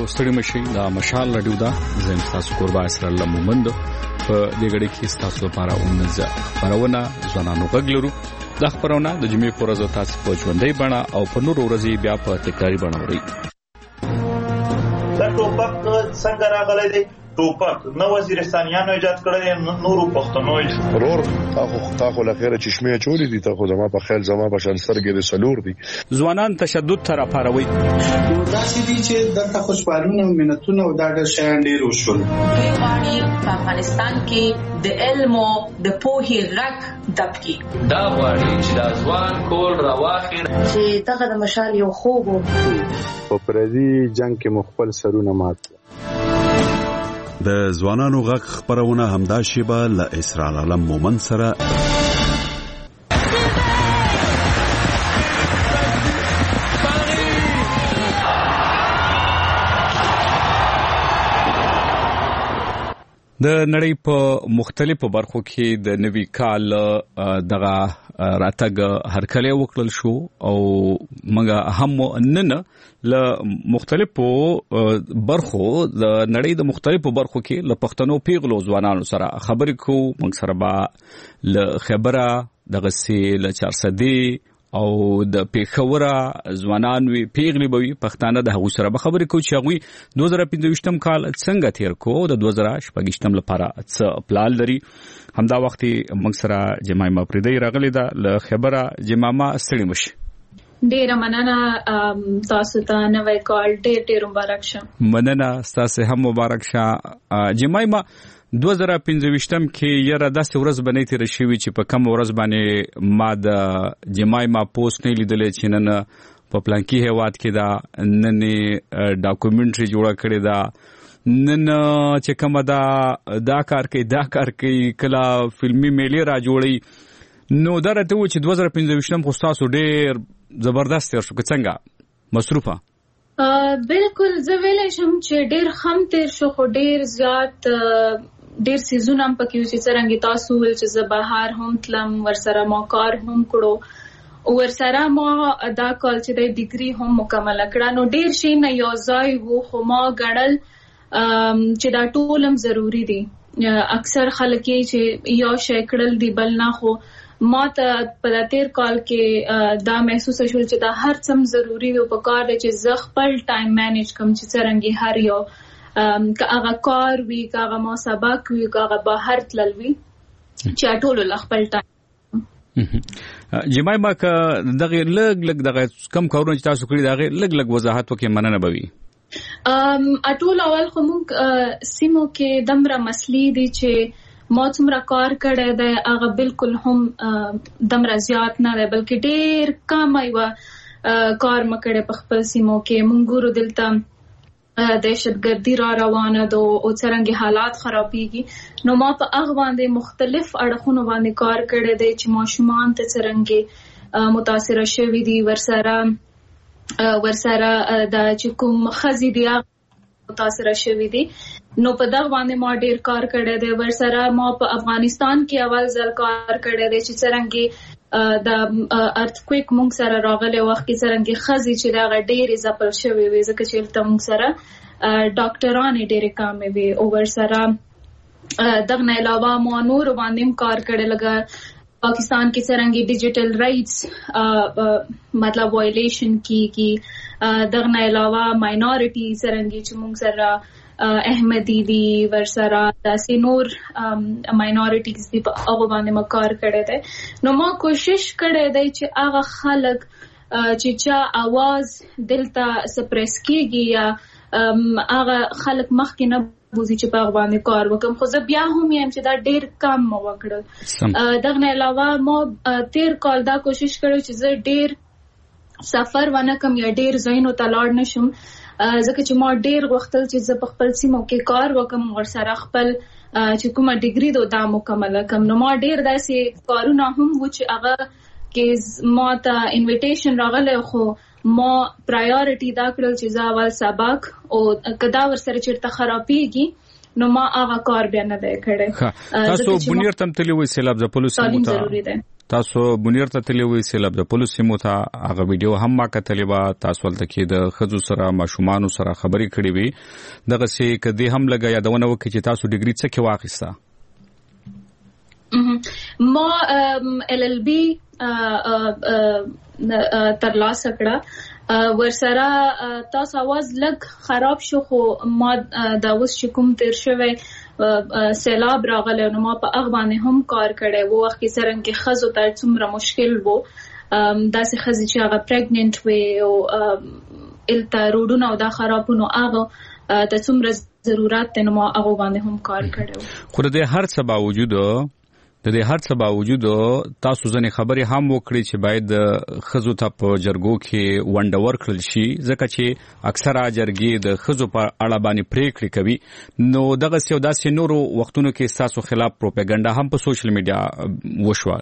ستړي مشي د مشال رادیو دا زم تاسو قربا اسر الله مومند په دې غړي کې تاسو لپاره اونځه خبرونه ځوانانو غږلرو د خبرونه د جمعې پر ورځ تاسو په ژوندۍ بڼه او په نور ورځې بیا په تکراری بڼه وری دا ټوپک څنګه راغلی دی ټوپک نو وزیرستانیانو ایجاد کړی نورو پښتنو ورور تاخو لخيره چشمه چولې دي تاخو زما په خیال زما په شانسترګې د سلور دي ځوانان تشدد تر پاروي دا چې دي چې دغه خوشحالونه ملتونه او دا ډېر شیان ډېر وشول په افغانستان کې د علم او د پوهې رک دبکی دا وایي چې د ځوان کول راواخیر چې دغه د مشال یو خوب په پردي جنگ کې مخبل سرونه مات د ځوانانو غږ خبرونه همدا شیبه له اسرائیل علم مومن سره د نړۍ په مختلفو برخو کې د نوي کال دغه راتګ هرکلی وکړل شو او موږ هم نن له مختلفو برخو د نړۍ د مختلفو برخو کې له پښتنو پیغلو ځوانانو سره خبرې کوو موږ سره به له خبره دغه سي له 400 او د پیښوره ځوانان وی پیغلی بوي پښتانه د هغو سره به خبرې کوي چې هغوی 2015 کال څنګه تیر کو د 2018 لپاره څه پلان لري همدا وخت موږ سره جمعه پردې راغلي ده له خبره جمعه ستړي مشي ډیره مننه تاسو ته نوې کال ډېر مبارک شه مننه تاسو هم مبارک شه جمعه 2015 کې یره داسې ورځ باندې تیر شوی چې په کم ورځ باندې ما د جمعه پوسټ نه لیدلې چې نن په پلانکی هواد کې دا نن ډاکومنټري جوړه کړې ده نن چې کومه دا کار کوي کله فلمي میلې را جوړي نو درته و چې 2015 خو تاسو ډېر زبردست تیر شو څنګه مصروفه بالکل زه ویلای شم چې ډېر خم تیر شو خو ډېر زیات ډېر سيزونه هم پکې چې څنګه تاسو ول چې زه بهر هم تلم ورسره ما کار هم کړو ورسره ما دا کال چې د ډیګري هم مکمل کړه نو ډېر شي نه یو ځای وو خو ما غړل چې دا ټولم ضروری دي اکثر خلک چې یو شي کړل دی بل نه خو ما ته په تیر کال کې دا محسوس شول چې دا هر څم ضروری وي په کار چې زه خپل ټایم مینیج کوم چې څنګه هر یو که هغه کار وی که هغه ما سبق وی که هغه بهر تلوي چې ټول خپل ټایم جمعه ما که دغه لګ دغه کم کارونه چې تاسو کړی دغه لګ وضاحت وکړئ مننه بوي اټول اول خو موږ سیمو کې دمره مسلې دي چې ما څومره کار کړی دی هغه بالکل هم دمره زیات نه دی بلکې ډېر کم ایوه کار مکړی په خپل سیمو کې موږ ګورو دلته دهشتګردي را روانه ده او څنګه حالات خرابېږي نو ما په هغه باندې مختلف اړخونو باندې کار کړی دی چې ماشومان ته څنګه متاثر شوي دي ورسره د چې کوم خزي دی متاثر شوي دي نو په دغه باندې ما ډیر کار کړی دی ورسره ما په افغانستان کې اول ځل کار کړی دی چې څنګه د ارتکویک مونږ سره راغلی وخت کې څنګه خزي چې دا ډېرې ځپل شوی وي ځکه چې تل مونږ سره ډاکټرانه ډېرې کم وي او ورسره دغه نه علاوه مو نور باندې کار کړی لګا پاکستان کې څنګه ډیجیټل رائټس مطلب وایلیشن کی دغه نه علاوه ماینورټي څنګه چې مونږ سره احمدی دی ورسره داسې نور ماینورټیز دی په هغه باندې ما کار کړی دی نو ما کوشش کړی دی چې هغه خلک چې چا आवाज دلته سپریس کیږي یا هغه خلک مخکې نه بوزي چې په هغه باندې کار وکم خو زه بیا هم یم چې دا ډیر کم ما وکړل دغه نه علاوه ما تیر کال دا کوشش کړو چې زه ډیر سفر ونه کم یا ډیر ځایونو ته لاړ نشم ځکه چې ما ډیر غوښتل چې زه په خپل سیمو کې کار وکم ورسره خپل چې کومه ډیګري دا مکمل کم نو ما ډیر داسې کارونه هم و چې هغه کې ما ته انویټیشن راغله خو ما پرایورټي دا کړل چې زه اول سبق او کدا ورسره چیرته خرابېږي نو ما هغه کار بیا نه دی کړی تاسو بنیر تم تللی وې سیلاب ز پولیسو تاسو بنیر ته تللی وي سیلاب د پولیس سیمو ته هغه ویډیو هم ما کتلې و تاسو ولته کې د خزو سره ماشومان سره خبرې کړې وي دغه سي کدي هم لګا یادونه وکړي چې تاسو ډیګري څه کې واخیسته ما LLB ترلاسه کړه ورسره تاسو आवाज لګ خراب شو خو ما دا اوس چې کوم تیر شوی سیلاب راغله نو ما په هغه باندې هم کار کړی وو وخت کې څنګه خزو ته څومره مشکل وو داسې خزي چې هغه پریګننټ وي او الته روډونه او دا خرابونو هغه ته څومره ضرورت ته نو ما هغه باندې هم کار کړی خو د هر څه باوجود تاسو ځنې خبرې هم وکړي چې باید خزو ته په جرګو کې ونډور کړل شي ځکه چې اکثره جرګې د خزو په اړه باندې پریکړې کوي نو دغه څه داسې نورو وختونو کې تاسو خلاف پروپاګاندا هم په سوشل میډیا وشوه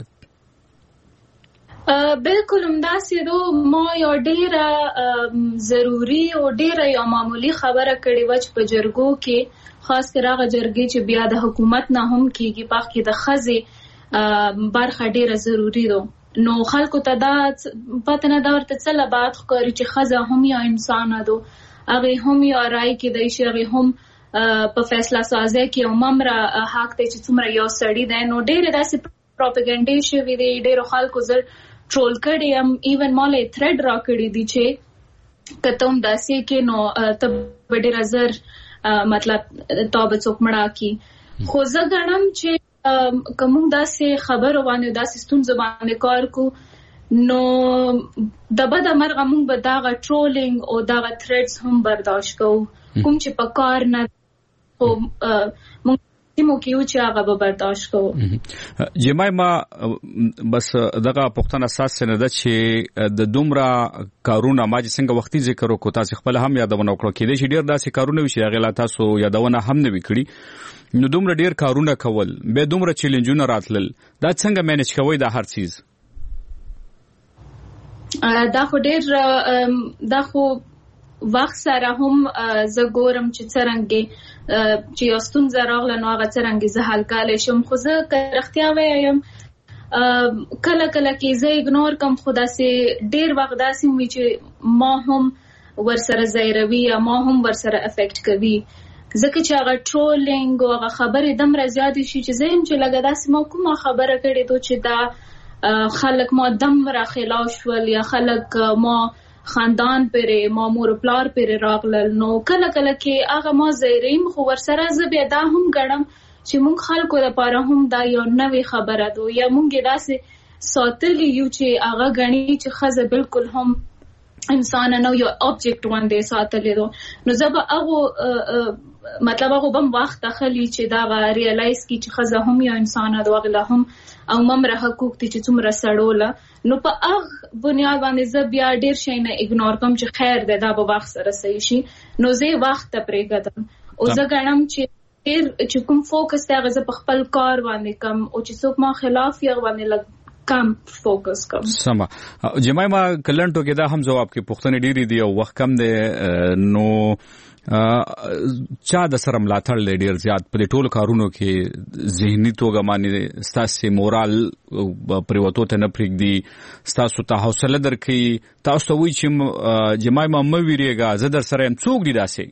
بالکل همداسې دو ما یو ډیره ضروری او ډیره یو معمولی خبره کړې و چې په جرګو کې خاص کر هغه جرګې چې بیا د حکومت نه هم کېږي په کې د خزې برخه ډیره ضروری ده نو خلکو ته دا پته نه دا ورته څه لبات ښکاري چې خزه هم یو انسان ده هغه هم یو رائے کې دی چې هغه هم په فیصله سازي کې عمره حق ته چې څومره یو سړی دی نو ډیره داسې پروپاګاندا شوی دی ډیره خلکو زر ټرول کړي هم ایون مالې تھریډ را کړی دی چې کتم داسې کې نو ته ډیره زر مطلب توبه څوک مړه کی خو زه غنم چې کوم داسې خبر باندې داسې ستونزې باندې کار کو نو د بد مرغه مونږ به دا ټرولینګ او دا تھریډز هم برداشت کوو کوم چې په کار نه او مونږ تیمو کې یو چې هغه به برداشت کوو جمایما بس دغه پښتنه اساس نه ده چې د دومره کارونه ما چې څنګه وختي ذکر وکړو تاسو خپل هم یادونه وکړو کې دي چې ډیر داسې کارونه وشي هغه لا تاسو یادونه هم نه وکړي نو دومره ډیر کارونه کول به دومره چیلنجونه راتلل دا څنګه مینج کوي دا هر چیز دا خو ډیر دا خو وخت سره هم زه ګورم چې څنګه چې یاستون زراغله نو هغه څنګه زه حل کولای شم خو زه کرختیا وایم کله کله کې زه ایګنور کوم خدا سي ډیر وخت داسې وي چې ما هم ورسره زیروي یا ما هم ورسره افیکټ کوي ځکه چې هغه ټرولینګ او هغه خبرې دمره زیات شي چې زه هم چې لګا داسې ما کومه خبره کړې ته چې دا خلک ما دمره خلاف شول یا خلک ما خاندان پرې ما مور پلار پرې راغلل نو کله کله کې هغه ما زیریم خو ورسره زه بیا دا هم ګڼم چې مونږ خلکو لپاره هم دا یو نوې خبره ده یا مونږ داسې ساتلی یو چې هغه غني چې خزه بالکل هم انسان نه یو آبجیکټ باندې ساتلی ده نو زه به هغه مطلب هغه بم وخت اخلي چې دا ریالایز کی چې خزه هم یو انسان ده واغله هم او ممره حقوق دي چې څومره سړوله نو په هغه بنیاد باندې زه بیا ډیر شي نه ایګنور کوم چې خیر ده دا به وخت سره صحیح شي نو زه وخت پرېږدم او زه غنم چې چې کوم فوکس ته غزه په خپل کار باندې کم او چې څوک ما خلاف یې باندې لګ کم فوکس کم سما جمایما کلنټو کې دا هم جواب کې پښتنې ډېری دی او وخت کم دی نو چا د سره ملاتړ ډېر زیات په ټولو کارونو کې ذهني توګه باندې ستاسو مورال پریوتو ته نه پرېږدي ستاسو ته حوصله درکې تاسو ته وایي چې جمایما مې ویریږه زه در سره يم څوک دي داسې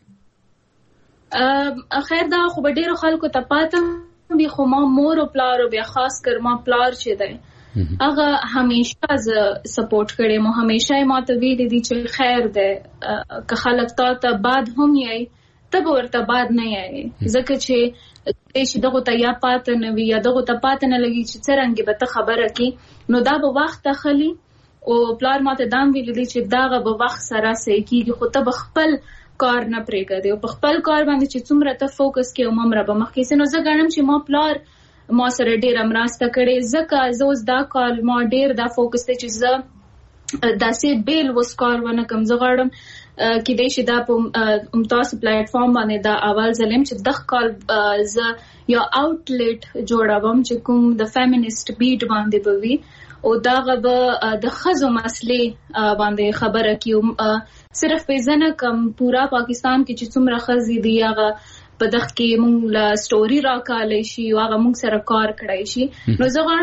خیر دا خو به ډیرو خلکو ته پاتم به خو ما مور او پلار او بیا خاص کر ما پلار چې دی هغه همیشه ز سپورټ کړي مو همیشه ما ته ویلي دي چې خیر ده که خلک ته بعد هم یې ته ورته بعد نه یې ځکه چې دغه ته یا پات نه وی یا دغه ته پات نه لګي چې څنګه به ته خبره کی نو دا به وخت اخلي او پلار ما ته دام ویلي دي چې داغه به وخت سره صحیح کیږي خو ته خپل کار نه پرېږدي او په خپل کار باندې چې څومره ته فوکس کوي او ممره به مخکې سينو زه غواړم چې ما پلار ما سره ډیر امراسته کړي ځکه زه اوس دا کار ما ډیر دا فوکس ته چې زه داسې بیل وسکار ونه کوم زه غواړم کې دې شي دا په تاسو پلیټ فارم باندې دا اول ځلم چې د کال زه یو آوټلیټ جوړوم چې کوم د فیمینیست بیټ باندې بوي او دا غو د خزو مسلې باندې خبره کیوم صرف په ځنه کم پورا پاکستان کې چې څومره خزي دی هغه په دغه کې مونږ لا سټوري راکالې شي او هغه مونږ سره کار کړای شي نو زه غواړم چې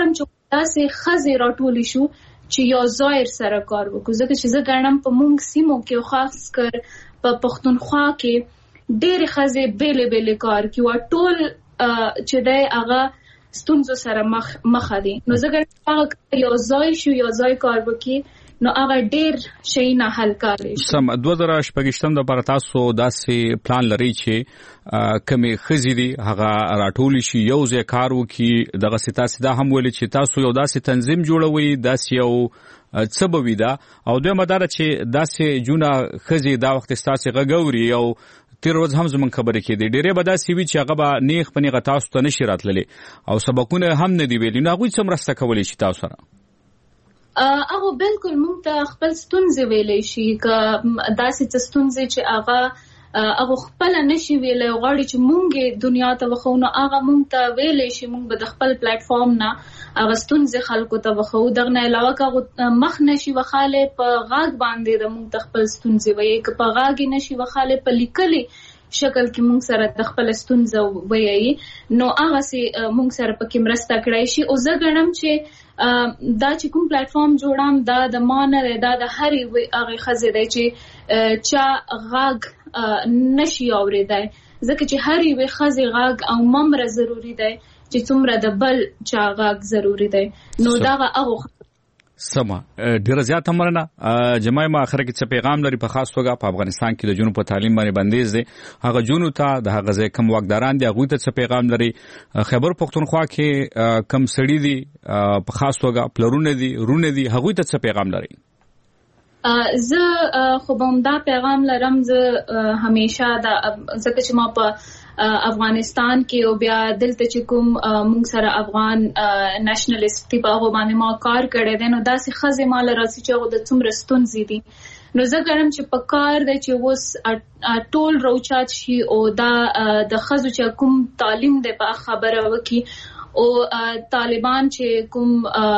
داسې خزې راټولې شو چې یو ځای سره کار وکړو. ځکه چې زه ګڼم په مونږ سیمو کې خاص کر په پښتونخوا کې ډېرې خزې بیلې کار کوي او ټول چې دی هغه ستونزو سره مخ دي. نو زه ګڼم هغه یو ځای شو یو ځای کار وکړي نو هغه ډېر شي نه حل کوي. سم 2018 د پر تاسو داسې پلان لري چې کمې خزې دي هغه راټول شي یو ځای کار وکړي. دغه ستاسو دا هم ویل چې تاسو یو داسې تنظیم جوړوي داسې یو سبب دا او دوی مدار چې داسې جونه خزې دا وخت تاسو غووري او تیر ورځ هم زمون خبرې کې دي ډېرې به داسې وي چې هغه به نیخ په نیغه تاسو ته نشي راتللی او سبقونه هم نه دی ویلي. نو هغوی څه مرسته کولی شي تاسو سره؟ هغه بالکل مونږ ته خپل ستونزې ویلی شي که داسې څه ستونزې چې هغه خپله نشي ویلی او غواړي چې مونږ دنیا ته وښو نو هغه مونږ ته ویلی شي. مونږ به د خپل پلیټفارم نه هغه ستونزې خلکو ته وښو. دغه نه علاوه که هغه مخ نشي وښالی په غږ باندې د مونږ ته خپل ستونزې ویي که په غږ یې نشي وښالی په لیکلي شکل کې مونږ سره د خپل ستونزه ویي نو هغسې مونږ سره پکې مرسته کړی شي. او زه ګڼم چې دا چې کوم پلیټفارم جوړم دا د ما نه دی دا د هرې هغې ښځې دی چې چا غږ نشي اورېدی ځکه چې هرې یوې ښځې غږ او ممره ضروري دی چې څومره د بل چا غږ ضروري دی. نو دغه هغو سمه ډیره زیاته مننه. جماعي ما اخر کې څه پیغام لري په خاص توګه په افغانستان کې د جنوب په تعلیم باندې بندیز دي هغه جنوب ته د هغه ځای کم واکداران دي هغه ته څه پیغام لري؟ خیبر پختونخوا کې کم سړي دي په خاص توګه پلرونه دي رونه دي هغه ته څه پیغام لري؟ زه خو به همدا پیغام لرم. زه همیشه ځکه چې ما په افغانستان کې او بیا دلته چې کوم مونږ سره افغان نېشنلست په هغه باندې ما کار کړی دی نو داسې ښځې ما له راسي چې هغه د څومره ستونزې دي نو زه ګڼم چې په کار دی چې اوس ټول روچات شي او دا د ښځو چې کوم تعلیم دی په خبره وکړي او طالبان چې کوم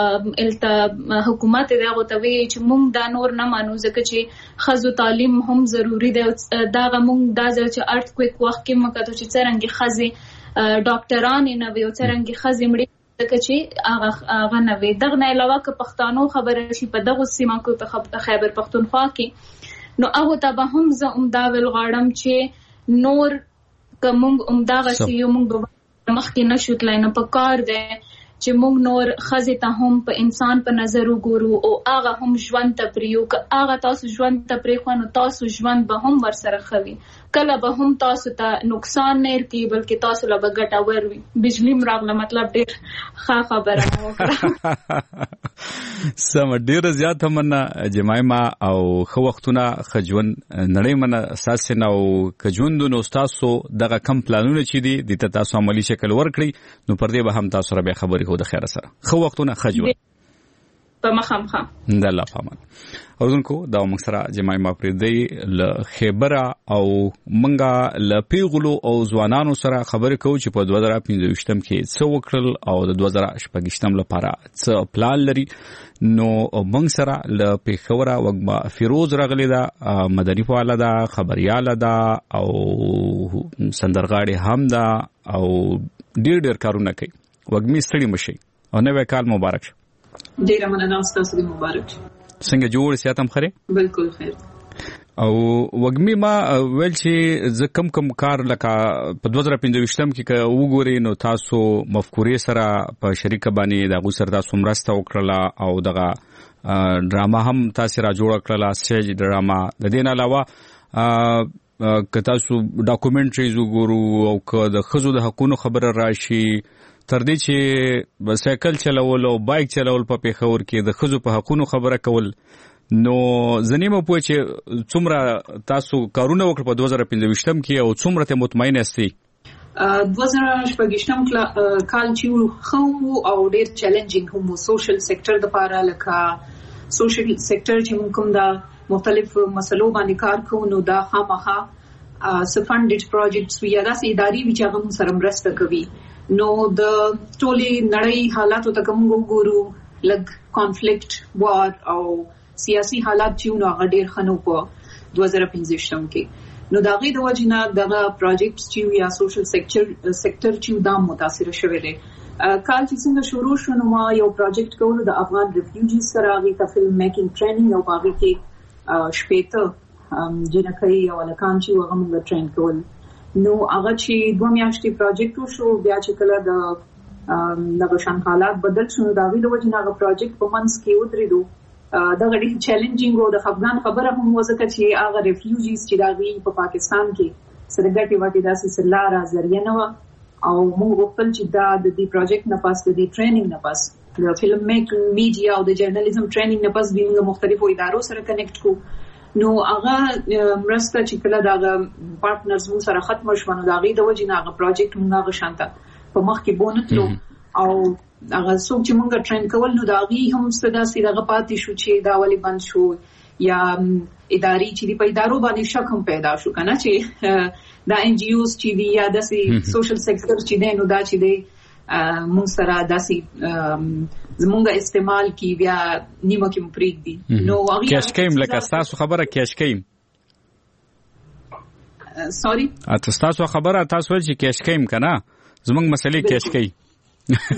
حکومت دی هغه ته وایي چې مونږ دا نور نه مانو ځکه چې ښځو تعلیم هم ضروري دی. دغه مونږ دا ځل چې ارتکویک وخت کې موږ کتو چې څرنګه ښځې ډاکټرانې نه وي او څرنګه ښځې مړې ځکه چې هغه نه وي. دغه نه علاوه که پښتانو خبره شي په دغو سیمه کې په خیبر پښتونخوا کې نو هغو ته به هم زه همدا ویل غواړم چې نور که مونږ همدغسې یو مونږ مخکې نشو تللی نو په کار دی چې مونږ نور ښځې ته هم په انسان په نظر وګورو او هغه هم ژوند ته پرېږدو. که هغه تاسو ژوند ته پرېښوه نو تاسو ژوند به هم ورسره ښه وي کله به هم تاسو ته نقصان نه ورکوي بلکې تاسو له به ګټور وي. بجلی م راغله مطلب ډېر ښه خبره مې وکړه. سمه ډېره زیاته مننه جمایمه او ښه وختونه ښه ژوند نړۍ مننه ستاسې نه او که ژوند نو ستاسو دغه کم پلانونه چې دي دې ته تاسو عملي شکل ورکړئ نو پر دې به هم تاسو سره بیا خبرې کوو د خیره سره. ښه وختونه ښه ژوند په مخامخه د الله پامان. اوردونکو دا موږ سره جماعي مافریدي له خیبره او منګه له پیغلو او ځوانانو سره خبرې کوو چې په 2015 کې څه وکړل او د 2018 لپاره څه پلان لري. نو موږ سره له پیښوره وګما فیروز راغلی دا مدني فعال ده خبريال ده او سندرغاړي هم ده او ډېر کارونه کوي. وګمي ستړي مشي او نوې کال مبارک شه. ډیره مننه تاسو دې مبارک. څنګه جوړ سیاتم خره؟ بالکل خیر. او وګمی ما ویل چې ز کم کار لکه په 2015 کې وګوري نو تاسو مفکورې سره په شریکه باندې د غو سره تاسو مرسته وکړه او دغه ډراما هم تاسو را جوړ کړله سټیج ډراما. د دې نه علاوه که تاسو ډاکومنټریز وګورو او که د خزو د حقوقو خبره راشي تر دې چې سایکل چلول او بایک چلول په پیښور کې د خزو په حقوقو خبره کول نو زنیمه پوه چې څومره تاسو کارونه وکړ په 2015 کې او څومره ته مطمئن یاستئ؟ 2018 کال چې خو او ډیر چیلنجینګ هم سوشل سېکټر د لپاره لکه سوشل سېکټر چې موږ کوم دا مختلف مسلو باندې کار کوو نو دا خامخا سفندډ پروجیکټس وی دا سي اداري وی چې هغه سره مرسته کوي. نو د ټولي نړۍ حالاتو ته کوم وګورو لګ کانفلیکټ وار او سیاسي حالات چې نو هغه ډېر خنو په 2015 کې نو دا غي د وجنه دغه پروجیکټ چې یا سوشل سېکټر چې دا متاثر شوی دی. کال چې څنګه شروع شو نو ما یو پروجیکټ کول د افغان ریفیوجیز سره غي ته فلم میکینګ ټریننګ او باغی کې شپېته جنکۍ او لکان چې هغه موږ ټرین کول. نو هغه چې 2 میاشتې پروجیکټ شو بیا چې کله د نبشان حالات بدل شو دا غي د وجنه هغه پروجیکټ په منځ کې ودرېدو. دا غړي چیلنجینګ او د افغان خبره هم وځکه چې هغه ریفیوجیز چې دا غي په پاکستان کې سرګټي واټي داسې سلاره ذریعہ نه او موږ خپل چې دا د دې پروجیکټ نه پاس د دې ټریننګ نه پاس د فلم میکینګ میډیا او د جرنالیزم ټریننګ نه پاس د مختلفو ادارو سره کنیکټ کو. نو هغه مرسته چې کله دا پارټنرز مو سره ختم شو نو دا غي د وجې نه هغه پروجیکټ موږ هغه شانته په مخ کې بونتلو او هغه څوک چې موږ ټرین کول نو دا غي هم صدا سیده پاتې شو چې دا ولی بند شو یا اداري چې په ادارو باندې شک هم پیدا شو کنه چې دا ان جی اوز چې دی یا د سوشل سېکټر چې دی نو دا چې دی مونږ سره داسې زمونږ استعمال کی بیا نیمه کې مپریک دي. نو هغه کیشکیم لکه تاسو خبره کیشکیم سوري تاسو خبره تاسو چې کیشکیم کنه زمونږ مسلې کیشکی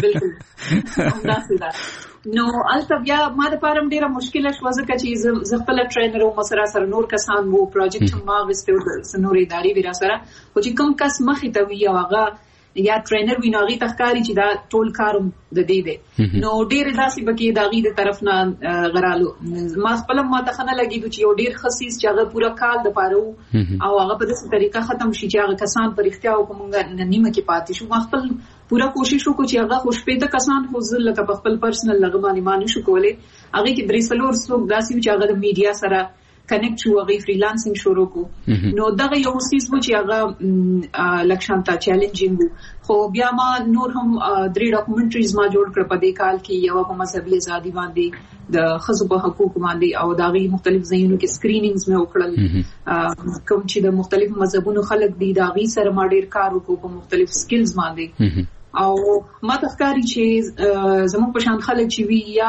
بالکل همداسې ده. نو البته بیا ما د پاره ډیره مشکله شو ځکه چې زه خپل ټرینر او مسره سره نور کسان وو پروجیکټ ما غوښتل سنوري اداري ویرا سره خو چې کوم کس مخې ته وی هغه یا ټرینر ویناغي تخکاری چې دا ټول کاروم د دې دی. نو ډیر داسې بکی داغي د طرف نه غرالو ما خپل ما ته خنه لګیدو چې یو ډیر خصيص چې هغه پورا کال د پاره او هغه په داسې طریقه ختم شي چې هغه کسان پر اختیا او کومه نیمه کې پاتې شو. ما خپل پورا کوشش وکړ چې هغه خوشپېته کسان خو ځل لکه خپل پرسنل لغمانې مانی شو کولای هغه کې درې سلور څوک داسې چې هغه د میډیا سره کنیکټ شو هغه فریلانسینګ شروع کو. نو دغه یو سیس و چې هغه لکشانتا چیلنجینګ خو بیا ما نور هم 3 ډاکومنټریز ما جوړ کړ په دې کال کې یو په مذهبي ازادي باندې د خزو په حقوق باندې او دغه مختلف ځایونو کې سکرینینګز مې وکړل کوم چې د مختلف مذهبونو خلک دي دغه سره ما ډیر کار وکړ په مختلف سکلز باندې او ما تخکاری چې زموږ په شان خلک چې وی یا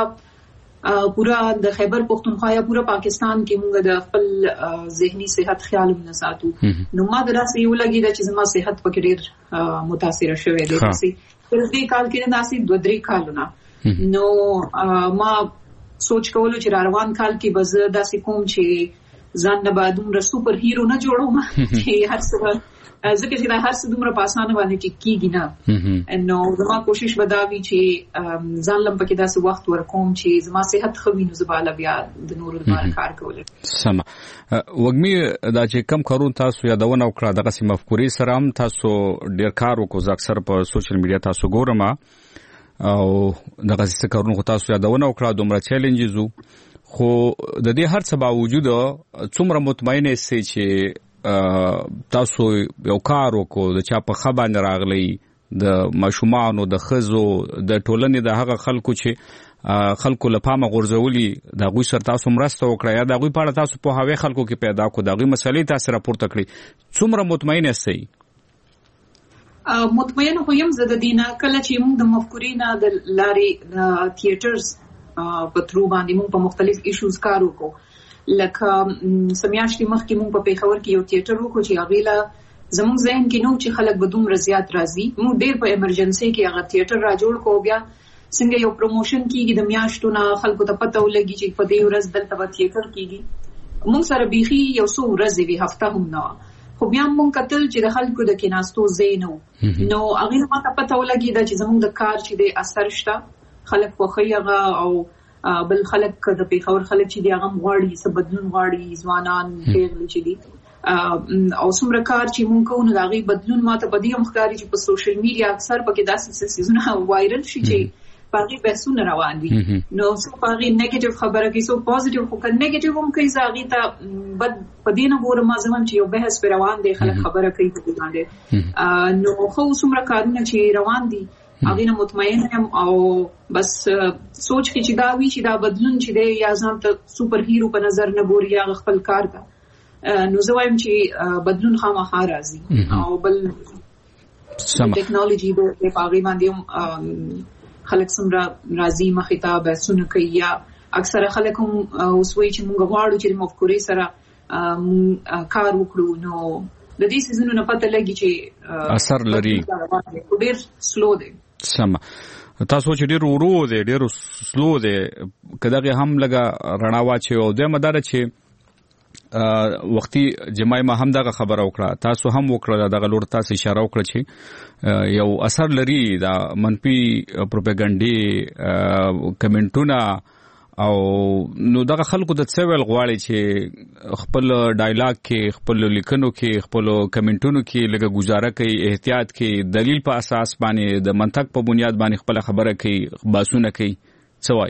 پورا د خیبر پختونخوا یا پورا پاکستان کې موږ د خپل ذهني صحت خیال نه ساتو. نو ما دراسه یو لګی دا چې زما صحت پکې ډیر متاثر شوه دی چې پر دې کال کې ناسي 2-3 کالونه نو ما سوچ کولو چې روان کال کې بز داسې کوم چې ځان نه بعدوم سپر هیرو نه جوړوم چې هر څه ځکه چې دا هر څه دومره په اسانه باندې کې کیږي نه. نو زما کوشش بداوی چې ځان لم پکې داسې وخت ورکوم چې زما صحت خو وینو زباله بیا د نورو لپاره کار کول. سم وګمي دا چې کم کارون تاسو یادونه وکړه دغه سم مفکوري سره هم تاسو ډیر کار وکړو اکثر په سوشل میډیا تاسو ګورم او دغه څه کارون تاسو یادونه وکړه دومره چیلنجز خو د دې هر څه باوجود څومره مطمئن یې چې تاسو یو کار وکړو د چا په خبره راغلی د ماشومان او د خزو د ټولنې د هغه خلکو چې خلکو لپاره غورځولي د غوي سر تاسو مرسته وکړه یا د غوي په اړه تاسو په هغه خلکو کې پیدا کو د غوي مسلې تاسو راپورته کړی څومره مطمئن یاستئ؟ مطمئن خو یم زده دینه کله چې موږ د مفکورینه د لارې تھیټرز په ترو باندې موږ په مختلف ایشوز کار وکړو. لکه سمیاشتي مخکې موږ په پیښور کې یو تھیټر وکړو چې هغه لا زموږ ذهن کې نو چې خلک به دومره زیات راځي موږ ډېر په ایمرجنسي کې هغه تھیټر را جوړ کو بیا څنګه یو پروموشن کیږي د میاشتو نه خلکو ته پته ولګي چې په دې ورځ دلته به تھیټر کیږي موږ سره بيخي یو څو ورځې وی هفته هم نه خو بیا موږ کتل چې د خلکو د کیناستو زینو نو هغه نه ماته پته ولګي چې زموږ د کار چې د اثر شته خلک په خیغه او بل خلک د پیښور خلک چې دی هغه غواړي څه بدلون غواړي ځوانان پیغلي چې دي او څومره کار چې مونږ کوو نو دا غي بدلون ماته په دې مخکاري چې په سوشل میډیا اکثر پکې داسې سيزونه وایرل شي چې باقي بحثونه روان دي نو څو باقي نیگیټیو خبره کوي څو پوزټیو خو کنه نیگیټیو هم کوي زاغي ته بد پدې نه ګورم ځم چې یو بحث پر روان دي خلک خبره کوي په دې باندې نو خو څومره کارونه چې روان دي هغه نه مطمئن یم او بس سوچ کې چې دا وی چې دا بدلون چې دی یا ځان ته سوپر هیرو په نظر نه ګوري یا خپل کار کا نو زه وایم چې بدلون خامخا راځي او بل ټیکنالوژي د پاغي باندې خلک څومره راځي مخه ته بحثونه کوي یا اکثره خلک هم اوس وایي چې موږ غواړو چې مفکورې سره کار وکړو نو د دې سيزونو نه پته لګي چې اثر لري ډېر سلو دی. سم تاسو چې ډېر ورو دی ډېر سلو دی کداغه هم لګا رڼا واچي او د مدار چې وختي جماعي ما هم دغه خبره وکړه تاسو هم وکړه دغه لور تاسو اشاره وکړه چې یو اثر لري دا منفي پروپاګاندا کمنټونه او نو دغه خلکو د څویل غواړي چې خپل ډایلاګ کې خپل لیکنو کې خپل کمنټونو کې لږه گزاره کوي احتیاط کوي دلیل په اساس باندې د منطق په بنیاد باندې خپل خبره کوي باسونه کوي څوای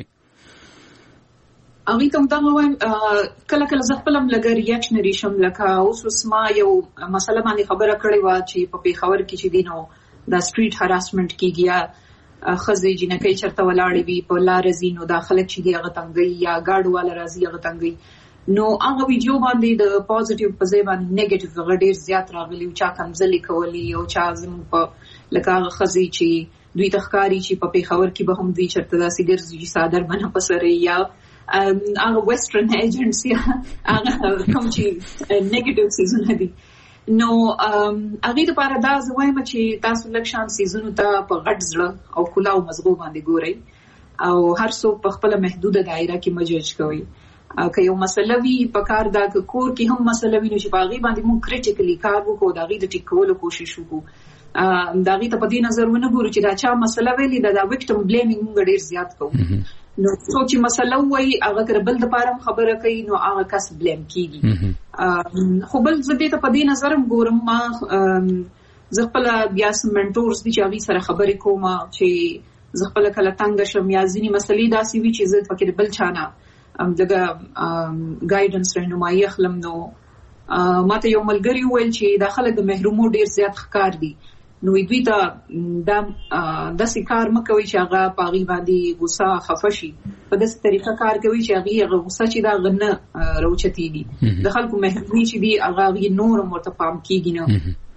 اغه ته دا وایم کله کله زه خپل لګر ریاکشنری شم لکه اوس ما یو مسله باندې خبره کړې و چې په پیښور کې چې دینو دا سټریټ هراسمنت کیږي خزي جنکې چرته ولاړې وي په لار زینو داخله چې دی هغه تنګي یا گاډ والا راځي هغه تنګي نو هغه ویډیو باندې د پوزټیو په ځای باندې نیگیټیو غډیر زیات راغلی او چا کمزلي کولی او چا زم په لکه هغه خزي چې دوی تخکاری چې په پیښور کې به هم دوی چرته داسې ګرځي صادر باندې پسره یا هغه ویسټرن ایجنټس یا هغه کوم چې نیگیټیو سیزن دي نو هغه د پاره دا زوایم چې تاسو لکشان سیزونو ته په غټ زړه او کلاو مزغو باندې ګورئ او هر څوک په خپل محدوده دایره کې مجج کوي که یو مسله وی په کار دا کور کې هم مسله وی نو چې باغی باندې مو کریټیکلی کار وکړو دا غي د ټیکولو کوشش وکړو دا غي ته په دې نظر ونه ګورو چې دا چا مسله ویلې دا وکټم بلیمینګ ډیر زیات کوو نو څوک چې مسله وایي هغه تر بل د پاره خبره کوي نو هغه کس بلیم کیږي خو بل زه ته په دې نظر ګورم ما زه خپل بیا سم منټورز دي چې هغه سره خبرې کوم چې زه خپل کله تنگ شم یا ځینی مسلې داسې وي چې زه فکر بل چانه دغه ګایډنس رهنمایي خلم نو ماته یو ملګری ویل چې داخله د محرومو ډیر زیات ښکار دي نو دوی ته دا د سکار مکوي چې هغه پاغي باندې غوسه خفشي په داسې طریقه کار کوي چې هغه غوسه چې دا غنه روچتي دي د خلکو محرومي چې دي هغه نور مرتفع کیږي نو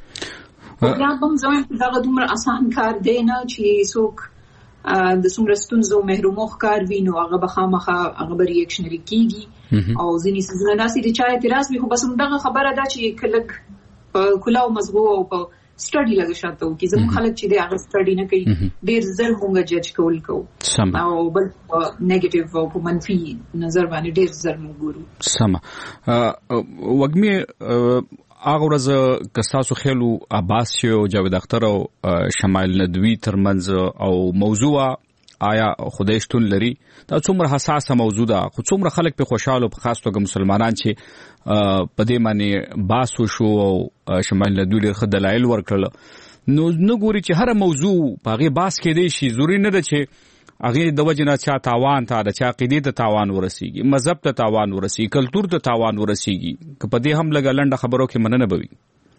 یا هم ځوان دا دومره اسان کار دی نه چې څوک د څومره ستونزو محرومو ښکار وینو هغه بخامخه هغه ریاکشنری کیږي او ځینې څنګه داسې د چا اعتراض وي خو بس همدغه خبره ده چې کله کلاو مزغو او په سټډي لګ شاته و چې زموږ خلک چې د هغه سټډي نه کوي ډیر زر مونږه جج کول کوو او بل نیگیټیو او منفي نظر باندې ډیر زر مونږ ګورو سم وګمه هغه ورځ کستاسو خلو عباس شو جاوید اختر او شمال ندوی ترمنځ او موضوع آیا خدای شتون لري دا څومره حساسه موضوع ده خو څومره خلک په خوشاله په خاص توګه مسلمانان چې په دې معنی باسو شو او شمال ندوی ډېر دلایل ورکړل نو ګوري چې هر موضوع په هغه باس کې دی شي ضروري نه ده چې هغه د وجنه چا تاوان ته د چا عقیده ته تاوان ورسیږي مذهب ته تاوان ورسیږي کلچر ته تاوان ورسیږي که په دې هم لګا لنډه خبرو کې مننه بوي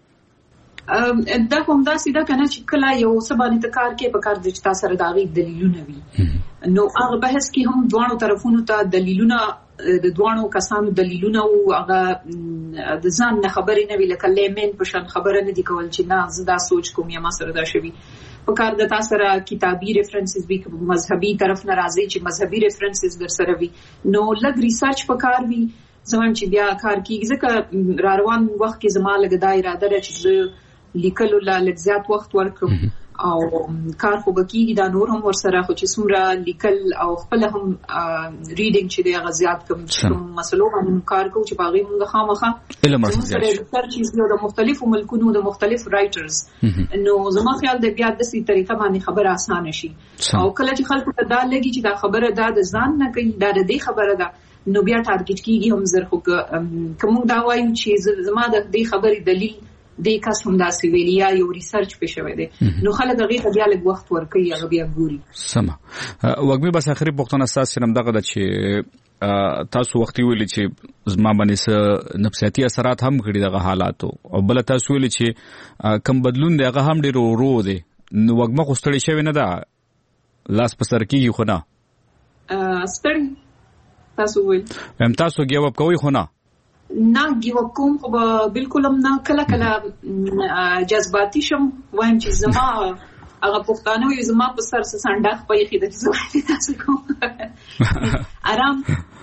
دا کوم دا سیده کنه چې کله یو سبانه تکار کې په کار د چتا سره داغي دلیلونه وي نو هغه بحث کې هم دوه طرفونو ته دلیلونه د دوه کسانو دلیلونه او هغه د ځان نه خبرې نه وی لکه لیمن په شان خبره نه دی کول چې نه زدا سوچ کوم یا ما سره دا شوی په کار د تاسو سره کتابي ریفرنسز وی کوم مذهبي طرف نه راځي چې مذهبي ریفرنسز در سره وی نو لګ ریسرچ په کار وی زمون چې بیا کار کیږي ځکه را روان وخت کې زما لګ دا اراده ده چې لیکلو لا لږ وخت ورکړم او کار خو بکیږي دا نور هم ورسره خو چې څومره لیکل او خپل هم ریډینګ چې دی هغه زیات کوم مسلو باندې کار کوم چې باغې موږ خامخا علم ورسره د مختلفو ملکونو د مختلف رائټرز نو زما خیال د بیا د سي طریقه باندې خبره اسانه شي او کله چې خلکو ته دا لګي چې دا خبره د ځان نه کوي دا د دې خبره ده نو بیا ټارګټ کیږي هم زر خو کوم دا وایي چې زما د دې خبرې دلیل د کس هم داسې ویلي یا یو ریسرچ په شوی دی نو خلک هغه ته بیا لږ وخت ورکوي هغه بیا ګوري سم وګمه بس اخري پوښتنه تاسو نن دغه چې تاسو وخت ویلي چې زما باندې نفسیاتي اثرات هم غړي دغه حالات او بل تاسو ویلي چې کم بدلون دی هغه هم ډیر ورو دی نو وګمه خو ستړي شوی نه ده لاس په سر کېږي خو نه ستړي تاسو ویل هم تاسو ګیو اپ کوي خو نه نه گیو کوم خو بالکل هم نه کله کله جذباتي شم وایم چې زما هغه پښتانه وي زما په سر سنډه په یخي د څه تاسو کوم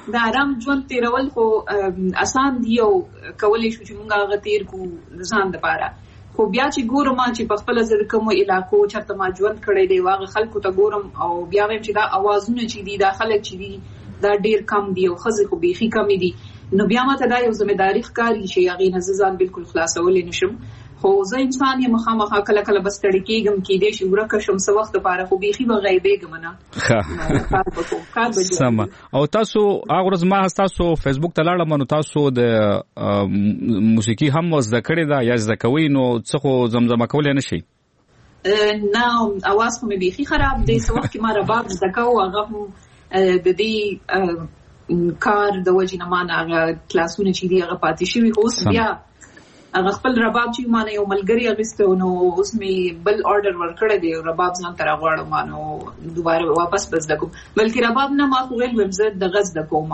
د آرام ژوند تیرول خو اسان دی او کولای شو چې موږ هغه تیر کو ځان لپاره. خو بیا چې ګورم چې په خپل ځل کوم علاقو چرته ما ژوند کړی دی واغه خلکو ته ګورم او بیا ویم چې دا اوازونه چې دي دا خلک چې دي دا ډیر کم دي او خزه خو بيخي کم دي. نو بیا ماته دا یو ځمېداري ښکاري چې هغه نه ځان بالکل خلاصول نشم. خو زه انسان یم مخامخ کله کله بس تړي کېږم کې دې شي ورکه شم څه وخت لپاره خو بيخي بغیبېږم نه. سم. او تاسو هغه ورځ ما تاسو فیسبوک ته لاړم نو تاسو د موسیقي هم وزده کړې ده یا زده کوي نو څه خو زمزمه کولای نه شي؟ نه اواز خو مې بيخي خراب دی. څه وخت ما رباب زده کوو هغه هم د دې کار د وجې نه ما هغه کلاسونه چې دي هغه پاتې شوي. خو اوس بیا هغه خپل رباب چې ما نه یو ملګری اغوسته نو اوس مې بل آرډر ورکړی دی رباب ځان ته راغواړم ما نو دوباره واپس بزده کوم. بلکې رباب نه ما خو ویل زه دغه زده کوم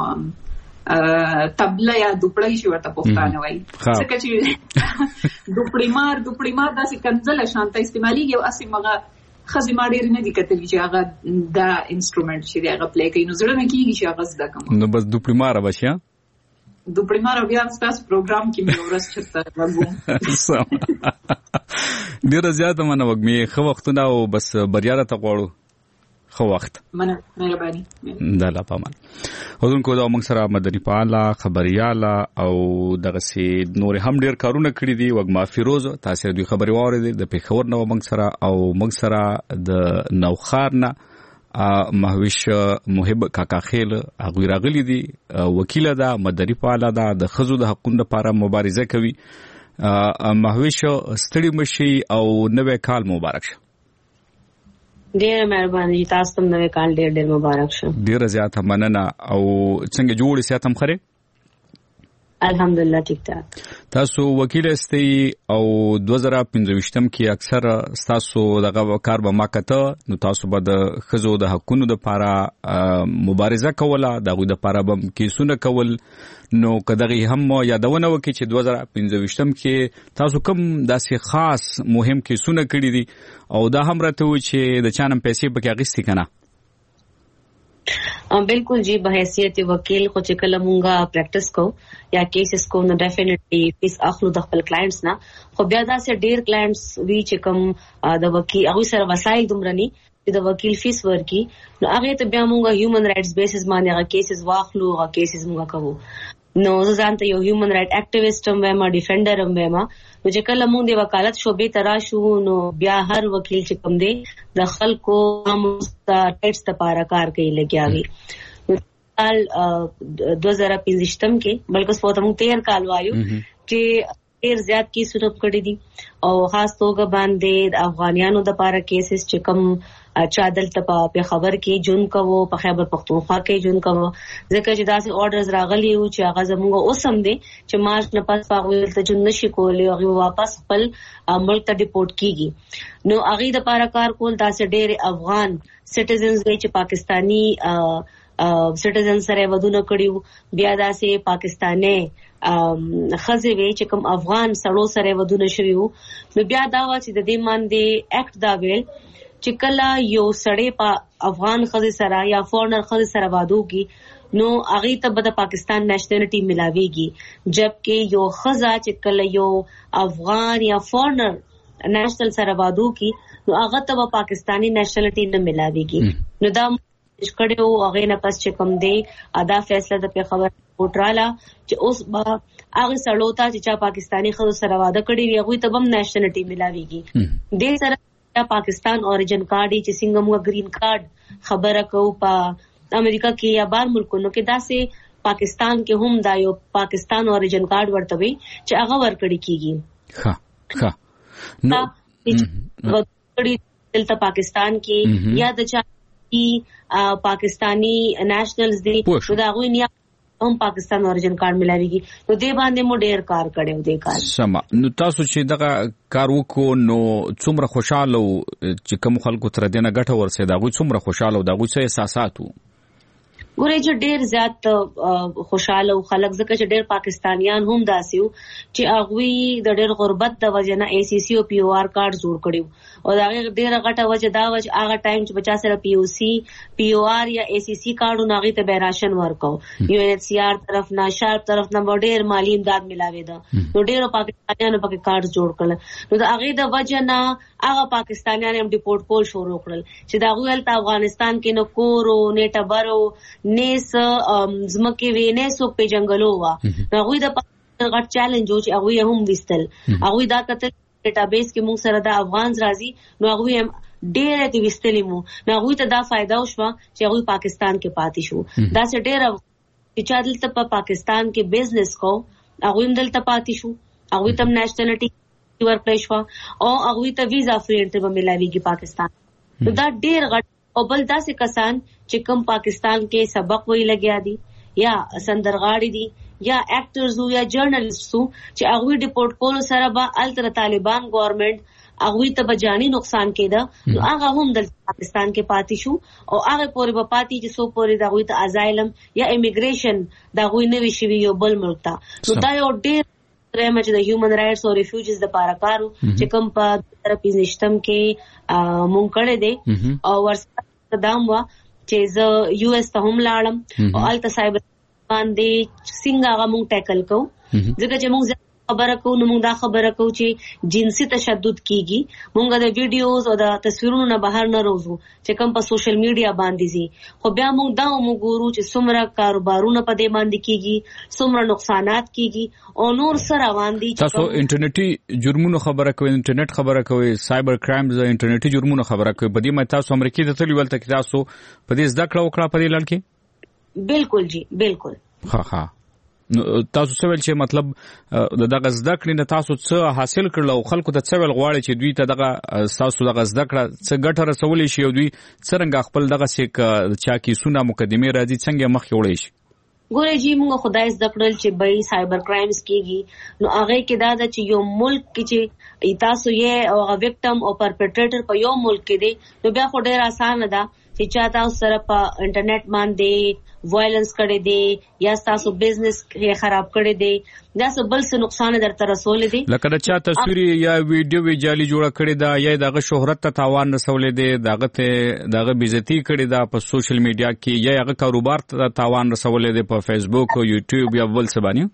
طبله یا دوپړی چې ورته پښتانه وایي ځکه چې دوپړی مار داسې کنځله شانته استعمالېږي او هسې مغه ښځې ما ډېرې نه دي کتلي چې هغه دا انسټرومنټ چې دی هغه پلی کوي نو زړه مې کېږي چې هغه زده کوم. نو بس دوپړی ماره به شي دوپړی ماره بیا ستاسو پروګرام کې مې ورځ چېرته وګورم. ډېره زیاته مننه وږمې ښه وختونه او بس بریا راته غواړو. ښه وخت. مهرباني. د الله په امان. اوسونکو دا موږ سره مدني فعاله خبرياله او دغسې نور هم ډېر کارونه کړي دي. وږمه فیروز تاسو دوی خبري واورېدې د پېښور نه موږ سره او موږ سره د نوخار نه مهوش محب کاکا خیل هغه راغلي دي. وکیل ده مدني فعاله ده د ښځو د حقوقو لپاره مبارزه کوي. مهوش ستړي مشي او نوې کال مبارک شه. ډېر مهرباني تاسو ته نوې کال ډېر مبارک شه. ډېر زیاته مننه او څنګه جوړ سي تم خره؟ الحمدلله ټیک ټاک. تاسو وکیل استئ او 2025 کې اکثر تاسو دغه کار به ما کته نو تاسو به د خزو د حقوقو لپاره مبارزه کوله دغه لپاره به کیسونه کول نو کداغي هم یادونه وکړي چې 2025 کې تاسو کوم داسې خاص مهم کیسونه کړی دي او دا هم راته و چې د چانم پیسې پکې اغستې کنه؟ بالکل جی بحیثیت وکیل خو چې کله مونږه پریکټس کو یا کیسز کو نو ډیفینیټلی فیس اخلو د خپل کلاینټس نه. خو بیا دا سه ډیر کلاینټس وی چې کوم د وکیل هغه سره وسایل دومرني چې د وکیل فیس ورکی نو هغه ته بیا مونږه هیومن رائټس بیسز باندې هغه کیسز واخلو هغه کیسز مونږه کوو. نو ځان ته یو هیومن رائټ اکټیویسټ هم وایم ډیفندر هم وایم. نو چې کله مونږ د وکالت شوبې ترا شو نو بیا هر وکیل چې کوم دی د خلکو هم ټیټس لپاره کار کوي لګیاوي. کال 2025 کې بلکې سپوږ موږ 13 کال وایو چې ډیر زیات کی سورب کړی دي او خاص توګه باندې د افغانانو د لپاره کیسز چې کوم چادل ته په خبر کې جون کوو په خیبر پختونخوا کې جون کوو ځکه چې داسې آرډرز راغلي او چې هغه زموږ اوسم دي چې مارچ نه پس پاغویل ته جون نشي کولای او واپس خپل ملک ته ډیپورټ کیږي. نو هغه د لپاره کار کول داسې ډیر افغان سټیزنز وی چې پاکستانی سټیزن سره ودونه کړیو بیا داسې پاکستاني خزه وی چې کوم افغان سړو سره ودونه شویو نو بیا دا و چې د دې باندې اکټ دا ویل چې کله یو سړی په افغان خزه سره یا فورنر خزه سره وادو کی نو هغه ته د پاکستان نېشنلټي ملاويږي جبکې یو خزه چې کله یو افغان یا فورنر نېشنل سره وادو کی نو هغه ته پاکستانی نېشنلټي نه ملاويږي. نو دا کړو هغه نه پس چې کوم دی ادا فیصله د پیښور کوټراله چې اوس به هغه سړوتا چې چا پاکستانی خو سره واده کړی وي هغه ته هم نېشنلټي ملاويږي. د سره پاکستان اوریجن کارت چې څنګه موږ گرین کارت خبره کوو په امریکا کې یا بار ملکونو کې داسې پاکستان کې هم دا یو پاکستان اوریجن کارت ورته وي چې هغه ورکړی کیږي. نو دلته پاکستان کې یا د چا پاکستانی نیشنلز دی دا غوی نیا هم پاکستان اوریجن کارت ملاويږي نو دې باندې مو ډیر کار کړو دې کار سم. نو تاسو چې دغه کار وکړو نو څومره خوشاله چې کوم خلکو تر دې نه ګټه ورسېده غوی څومره خوشاله او دا غوی څه احساسات وو؟ ګورې چې ډېر زیات خوشاله او خلک ځکه چې ډېر پاکستانیان هم داسې وو چې هغوی د ډېر غربت د وجې نه ACC او POR کارت جوړ کړي او د هغې ډېره غټه وجه دا وه چې هغه ټایم چې بچا سره POC POR یا ACC کارډونه هغې ته به راشن ورکو UNHCR طرف نه شارپ طرف نه به ډېر مالي امداد ملاوېده نو ډېرو پاکستانیانو پکې کارت جوړ کړل نو د هغې د وجه نه هغه پاکستانیان هم ډیپورټ کول شروع کړل چې د هغوی هلته افغانستان کې نه کور و نه ټبر و نیس ځمکې وې نه څوک پېژنګلو وه نو هغوی د غټ چیلنج و چې هغوی هم ویستل هغوی دا کتل ډیټابیس کې موږ سره د افغانز راځي نو هغوی هم ډېره دې ویستلي مو نو هغوی ته دا فایده وشوه چې هغوی پاکستان کې پاتې شو داسې ډېر چې چا دلته په پاکستان کې بزنس کو هغوی هم دلته پاتې شو هغوی ته هم نیشنلټي ورکړی شوه او هغوی ته ویزا فري انټري به ملاویږي پاکستان نو دا ډېر غټ او بل داسې کسان چې کوم پاکستان کې سبق وی لګیا دي یا سندرغاړي دي یا ایکټرز یا جرنالستس چې هغوی ډیپورټ کولو سره به التر طالبان ګورنمنت هغوی ته به جاني نقصان کېده نو هغه هم د پاکستان کې پاتې شو او هغه پورې به پاتې چې څو پورې د هغوی ته ازایلم یا امیګریشن د هغوی نوي شوي یو بل ملک ته نو دا یو ډېر درېیمه چې د هیومن رایټس او ریفیوجز دپاره کارو چې کوم په 2015 کې مونږ کړی دی او ورسره دا هم وه چې زه US ته هم لاړم او هلته سایبر باندې څنګه هغه مونږ ټیکل کوو ځکه چې مونږ خبره کوو نو مونږ دا خبره کوو چې جنسي تشدد کیږي مونږ د ویډیوز او د تصویرونو نه بهر نه روزو چې کوم په سوشل میډیا باندې زی خو بیا مونږ دا وګورو چې څومره کاروبارونه په دې باندې کیږي څومره نقصانات کیږي او نور سره روان دي تاسو انټرنیټي جرمونو خبره کوي انټرنیټ خبره کوي سایبر کرایمز انټرنیټي جرمونو خبره کوي په دې مې تاسو امریکا ته تللی ولته کې تاسو په دې زده کړه وکړه په دې لړ کې بالکل جی بالکل ها تاسو څه ویل چې مطلب دغه زده کړې نه تاسو څه حاصل کړل او خلکو ته څه ویل غواړي چې دوی ته دغه تاسو دغه زده کړه څه ګټه رسولې شي او دوی څنګه خپل دغه څه چا کې سونه مقدمه راځي څنګه مخ وړي شي ګورې جی موږ خدای زده کړل چې بای سایبر کرایمز کیږي نو هغه کې دا چې یو ملک کې چې تاسو یې او هغه وکټم او پرپیټریټر په یو ملک کې دی نو بیا خو ډېر اسانه ده چې چا تاسو سره په انټرنیټ باندې وایلنس کړی دی یا تاسو بزنس یې خراب کړی دی دا څه بل څه نقصان درته رسولې دی لکه دا چا تصویر یا ویډیو وی جعلي جوړه کړی دا یا دغه شهرت ته تاوان رسولې دی دغه بیزتی کړی دا په سوشل میډیا کې یا هغه کاروبار ته تاوان رسولې دی په فیسبوک او یوټیوب یا بل څه باندې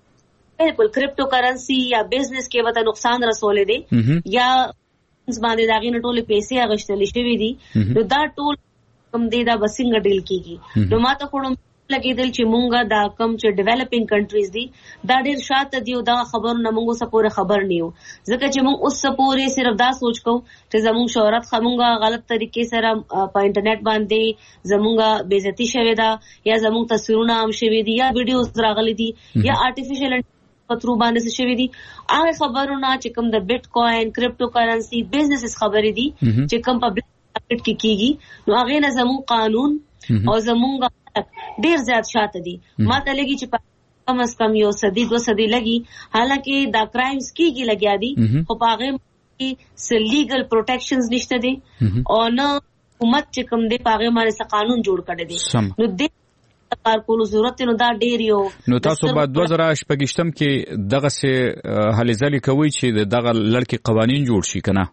بالکل کرپټو کرنسی یا بزنس کې وته نقصان رسولې دی یا باندې داغې نه ټولې پیسې اغشتلې شوې دي نو دا ټول کم دی دا بسنګ ډیل کیږي نو ماته خو لګیدل چې مونږه دا کم چې ډیولپینګ کنټریز دي دا ډیر شاته دی او دا خبرونه مونږه سپوره خبر نیو ځکه چې مونږ اوس سپوره صرف دا سوچ کو چې زموږ شهرت خمونګه غلط طریقې سره په انټرنیټ باندې زمونږه بیزتی شوی دا یا زموږ تصویرونه هم شوی دي یا ویډیوز راغلي دي یا آرټیفیشل پترو باندې شوی دي هغه خبرونه چې کوم د بیٹ کوین کرپټو کرنسی بزنس خبرې دي چې کوم پبلک مارکیټ کې کیږي نو هغه نه زموږ قانون او زموږ ډیر زیات شاته دي ماته لګي چې کم از کم یو صدی 2 صدی لګي حالانکه دا کرایمز کیږي لګیا دي خو هغه کې لیګل پروټیکشنز نشته دي او نه حکومت چې کوم دی هغه باندې قانون جوړ کړی دی نو د کار کولو ضرورت نو دا ډیر یو نو تاسو په 2018 کې دغه سه هلي ځلې کوي چې دغه لړکی قوانين جوړ شي کنه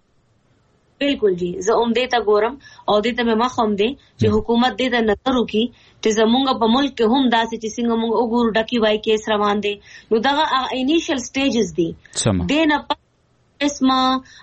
بالکل جی زه دې ته ګورم او دې ته مې مخوم دی چې حکومت دې ته نظر وکړي چې زمونږ په ملک کې هم داسې چې څنګه موږ وګورو ډکی وای کیس روان دي نو دغه انیشل سټیجز دي دې نه اسما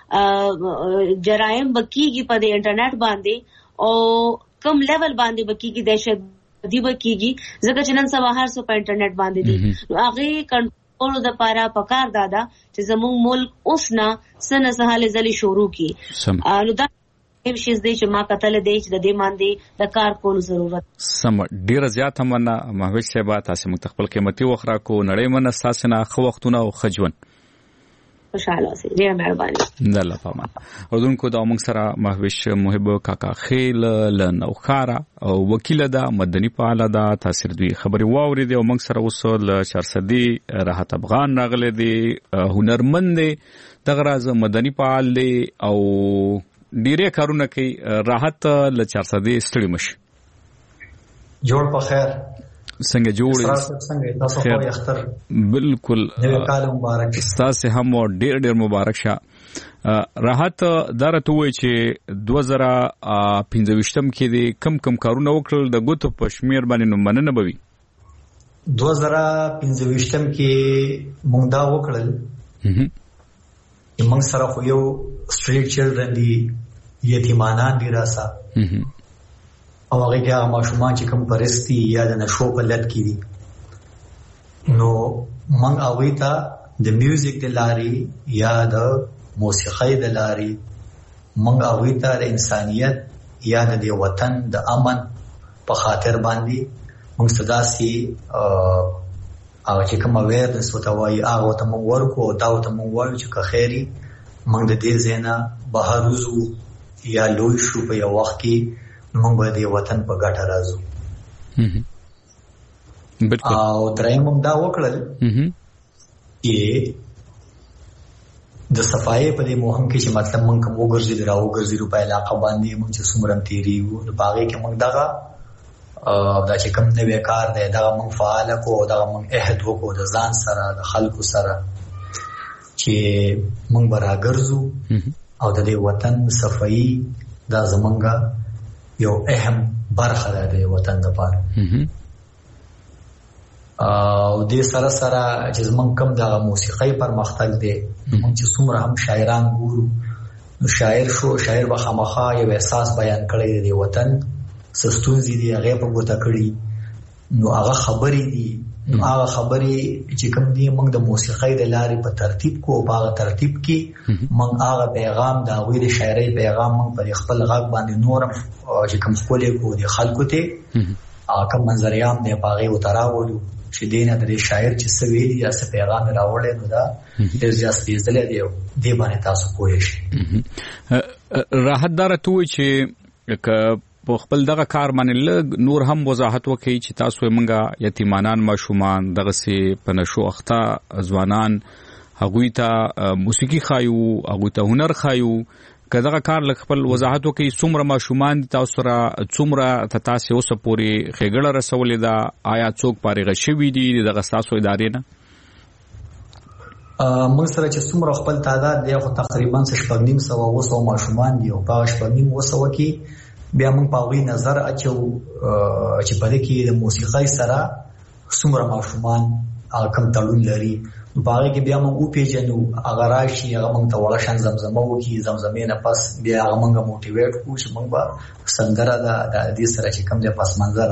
جرایم بکیږي په دې انټرنیټ باندې او کم لیول باندې بکیږي دهشت دی بکیږي ځکه چې نن سبا هر څه په انټرنیټ باندې دي نو هغه اولو د پاره پکار دادا چې زموږ ملک اوس نه سنه سهاله ځلې شروع کی نو دا هم شي چې ما قتل دی چې د دې باندې د کار کولو ضرورت سم ډیر زیات همنا محوج صاحب تاسو متخپل قیمتي وخرا کو نړۍ من اساسنه خو وختونه او خجون خوشاله اوسئ ډیر مهرباني الله پامان اردوونکو د موږ سره محوش محب کاکا خیل لنوخاره او وکیل ده مدني فعال ده تاثیر دوی خبري واوري دي او موږ سره وصل چارسدي راحت افغان راغله دي هنرمند دي دغه راز مدني فعال دي او ډیره کارونه کوي راحت ل چارسدي ستړي مش جوړ په خیر څنګه جوړ څنګه تاسو خو اختر بالکل نوی کال مبارک تاسو هم ډیر مبارک شه. راحت دارته وای چې 2025 کې د کم کارونه وکړل د ګوتو په شمیر باندې نو مننه بوي. 2025 کې مونږ دا وکړل چې مونږ سره خو یو سټریټ چلډرن دي یتیمانان دي راسا او هغه کې هغه ماشومان چې کوم پرستی یا د نشو په لټ کې دي نو مونږ هغه ته د میوزیک د لاري یا د موسیقۍ د لاري مونږ هغه ته د انسانيت یا د وطن د امن په خاطر باندې مونږ صداسي او چې کوم اویرنس وتاوي هغه ته مونږ ورکو دا ته مونږ وایو چې که خیری مونږ د دې زینا بهر وزو یا لوی شو په یو وخت کې مونږ به د وطن په ګټه راځو. او دریم دا وکړل چې د صفای په دې مهم کې چې مطلب مونږ کوم وګرځي په علاقه باندې مونږ چې څومره تیری وو د باغې کې مونږ دغه دا چې کوم نوې کار دی دا مونږ فعال کو دا مونږ عہد وکړو د ځان سره د خلکو سره چې مونږ براګرځو او د دې وطن صفای دا زمونږه یو اهم برخه ده د وطن لپاره. او د سره چې زمونږ کوم د موسیقۍ پرمختګ دی مونږ چې څومره هم شاعران ګورو نو شاعر به خامخا یو احساس بیان کړی دی د وطن سستونزي دی هغه په ګوته کړی نو هغه خبرې دي نو هغه خبرې چې کوم دی موږ د موسیقۍ د لارې په ترتیب کو په هغه ترتیب کې موږ هغه پیغام د هغوی د شاعرۍ پیغام موږ پر خپل غږ باندې نورم چې کوم خپلې کو د خلکو ته کوم منظریام دی په هغې وتراولو چې دینه د شاعر چې څه ویلي یا څه پیغام راوړی نو دا ډېر زیات سپېڅلی دی دې باندې تاسو پوه شئ. راحت دارته وایي چې په خپل دغه کار باندې لږ نور هم وضاحت وکړي چې تاسو منګه یتیمانان ماشومان دغه سي په نشو اخته ځوانان هغوی ته موسیقي خایو هغوی ته هنر خایو کداغه کار لږ خپل وضاحت وکړي څومره ماشومان تاسو را څومره تاسو اوس پورې خېګړه رسولې دا آیا څوک پاره غشوي دي دغه تاسو ادارې نه موږ سره چې څومره خپل تعداد دی خو تقریبا 950 ماشومان دي او په 950 کې بیا موږ په وی نظر اچو چې په دې کې د موسیقۍ سره څومره ماشومان کم تړون لري نو په هغه کې بیا موږ او پیژنو هغه راشي هغه موږ ته ورشان زمزمه وکي زمزمې نه پس بیا هغه موږ موټیویټ کوو چې موږ به سندره د دې سره چې کوم د پس منظر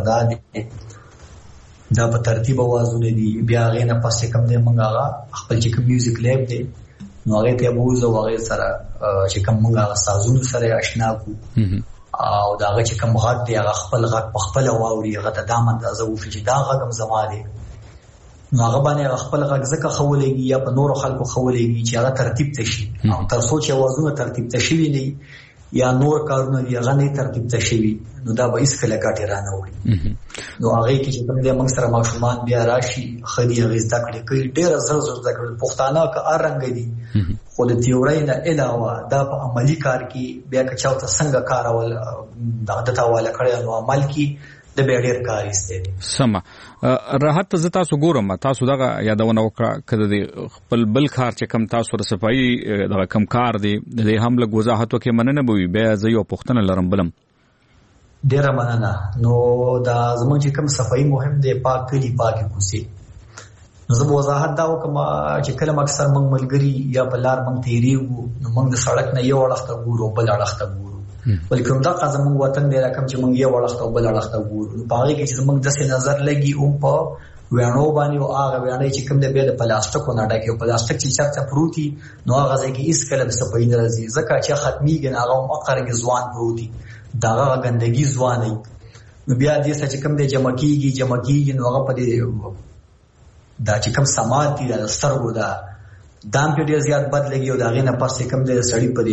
دا په ترتیب اوازونه دي بیا هغه نه پس کوم د موږ هغه خپل چې کوم میوزیک لیب دی نو هغه ته بوزو هغه سره چې کوم موږ هغه سازونو سره آشنا کو او دا هغه چې کوم غږ دی هغه خپل غږ په خپل واوري هغه ته دامن اندازه وفي چې دا غږ هم زما دی نو هغه باندې خپل غږ ځکه خولېږي یا په نورو خلکو خولېږي چې هغه ترتیب ته شي او تر څو چې اوازونه ترتیب ته شي نه یا نور کارونه دی هغه نه ترتیب ته شي نو دا به هیڅ کله ګټه رانه وړي نو هغه کې چې کوم دې موږ سره ماشومان بیا راشي خدي هغه زده کړې کوي ډېر زر زده کړل پښتانه که ارنګ دي خو د تیورۍ نه علاوه دا په عملی کار کې بیا که چاته څنګه کار اول د عادت حواله کړی نو عمل کې د ډېر کار ایستل سم راحت ز تاسو ګورم تاسو دغه یادونه وکړه کده د خپل بل کار چې کم تاسو د صفائی دغه کم کار دی د هم له وضاحت وکړي مننه بوي بیا زه یو پښتنه لرم بلم ډېر مننه نو دا زموږ چې کم صفائی مهم دی پاک کلی پاکي کوسي نو زه وضاحت دا وکم چې کله اکثر موږ ملګری یا بلار موږ تیریږو نو موږ د سړک نه یو اړخته ګورو بل اړخته ګورو بلکې دا قزم وطن دی راکم چې موږ یو اړخته بل اړخته ګورو نو پاره کې چې موږ د څه نظر لګي او په ویانو باندې او هغه ویانې چې کوم د به د پلاستیکو نه ډکه او پلاستیک چې چرته پروتي نو هغه ځکه هیڅ کله د صفائی نه راځي ځکه چې ختميږي نه هغه مقرګ ځوان پروتي داغه غندګي ځواني نو بیا دې چې کوم د جمع کیږي نو هغه په دې دا چې کوم سماعت دي د سترګو دا دام په ډیر زیات بد لګي او دا غي نه پاسې کوم د سړی په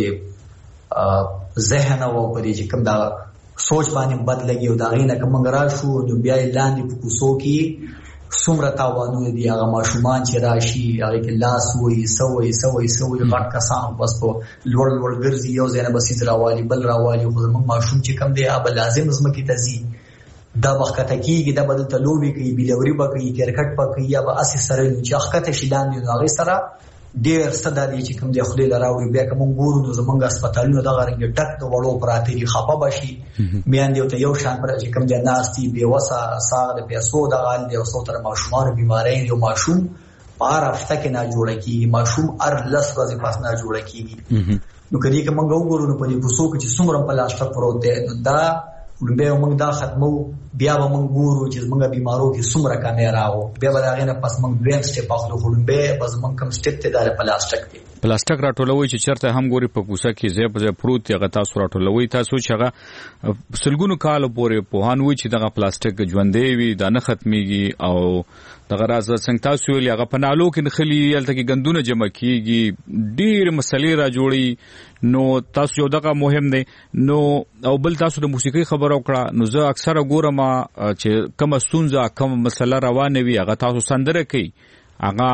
دې ذهن او په دې چې کوم دا سوچ باندې بد لګي او دا غي نه کوم غرا شو نو بیا لاندې په کوسو کې څومره تاوانونه دي هغه ماشومان چې راشي هغه کې لاس وې سوي غټ کسان بس په لوړ ګرځي یو ځای نه بسیت راوالي بل راوالي خو موږ ماشوم چې کوم دی هغه لازم زمکه تزي دا وخت کېږي دا بدل ته لوبي کوي بلوري به کوي کرکټ به کوي یا به اسی سره چې اخته شي لاندې هغه سره ډېر ستدا دي چې کوم دی خدای لراوي بیا کوم ګورو نو زمونږ هسپتالونو دا غرنګ ټک د وړو پراته دي خپه بشي میان دی ته یو شان پر چې کوم دی ناستي بي وسه ساغ د پیسو د غال دی او سو تر ماشومان بیماری یو ماشوم بار افته کې نه جوړ کیږي ماشوم ار لس ورځې پاس نه جوړ کیږي نو کدی کوم وګورو نو په دې پوسو کې چې څومره په لاسټ پروت دی دا به موږ دا ختمو بیا به موږ ګورو چې موږ بیمارو کې څومره کمې راو بیا به دا غنه پس موږ دویم سټپ اخلو خو به بس موږ کوم سټپ ته دار پلاستیک دی پلاستیک راټولوي چې چرته هم ګوري په کوسه کې ځای په ځای پروت یا غتا سره راټولوي تاسو چې هغه سلګونو کال پورې په هانوي چې دغه پلاستیک ژوندې وي دا نه ختميږي او دغه راز څنګه تاسو ویل هغه په نالو کې نخلي یلته کې غندونه جمع کیږي ډیر مسلې را جوړي نو تاسو یو دغه مهم دی نو او بل تاسو د موسیقي خبرو کړه نو زه اکثره ګورم چې کوم سونزه کوم مسله روانه وي هغه تاسو سندره کوي هغه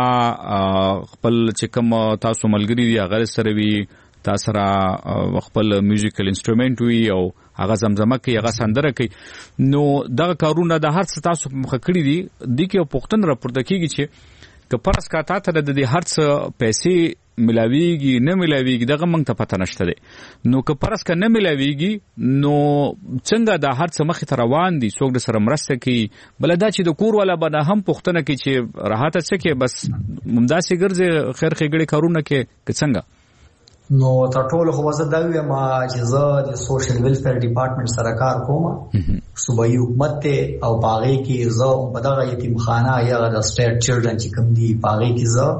خپل چې کوم تاسو ملګری دی هغه سره وي تاسو را خپل میوزیکل انسټرومنټ وي او هغه زمزمه کوي هغه سندره کوي نو دغه کارونه د هر څه تاسو مخ کړی دي د کې پښتون راپورته کیږي چې کپرس کا تا ته د هر څه پیسې ملاویږي نه ملاویږي دغه مونږ ته پته نشته دي نو کپرس کا نه ملاویږي نو څنګه د هر څه مخ ته روان دي څوک د سره مرسته کوي بل دا چې د کور والا باندې هم پښتنه کوي چې راحت څه کې بس ممداسي ګرځي خیر خېګړي کارونه کې څنګه نو تر ټولو خو زه دا وایم چې زه د سوشل ویلفیر ډپارټمنټ سره کار کوم صوبایي حکومت ته او باغې کې زه په دغه یتیمخانه یا د سټیټ چلډرن چې کوم دی باغې کې زه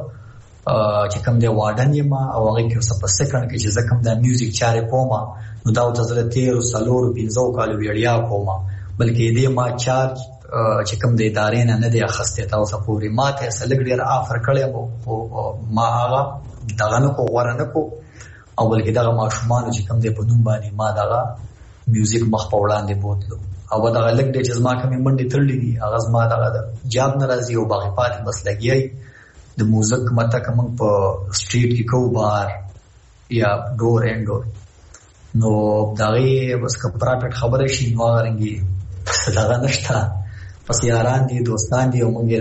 چې کوم دی وارډن یم او هغه کې څه په سکند کې چې زه کوم د میوزیک چارې کوم نو دا د زړه 13 سالور 15 کال ویړیا کوم بلکې دې ما چارج چې کوم د ادارې نه دی اخسته تاسو پورې ماته سلګ ډیر افر کړی ما هغه دغه نو کو ورنه کو او بلکې دغه ماشومان چې کوم دی په نوم باندې ما دغه میوزیک مخ په وړاندې بوتلو او دغه لګ دی چې زما کوم منډي تړلې دي هغه زما دغه جاب ناراضي او باغی پاتې بس لګیای د موزیک ماته کوم په سټریټ کې کو بار یا ډور اینډ ډور نو دغه بس که پراپټ خبره شي نو غرنګي دغه نشته پس یاران دي دوستان دي او موږ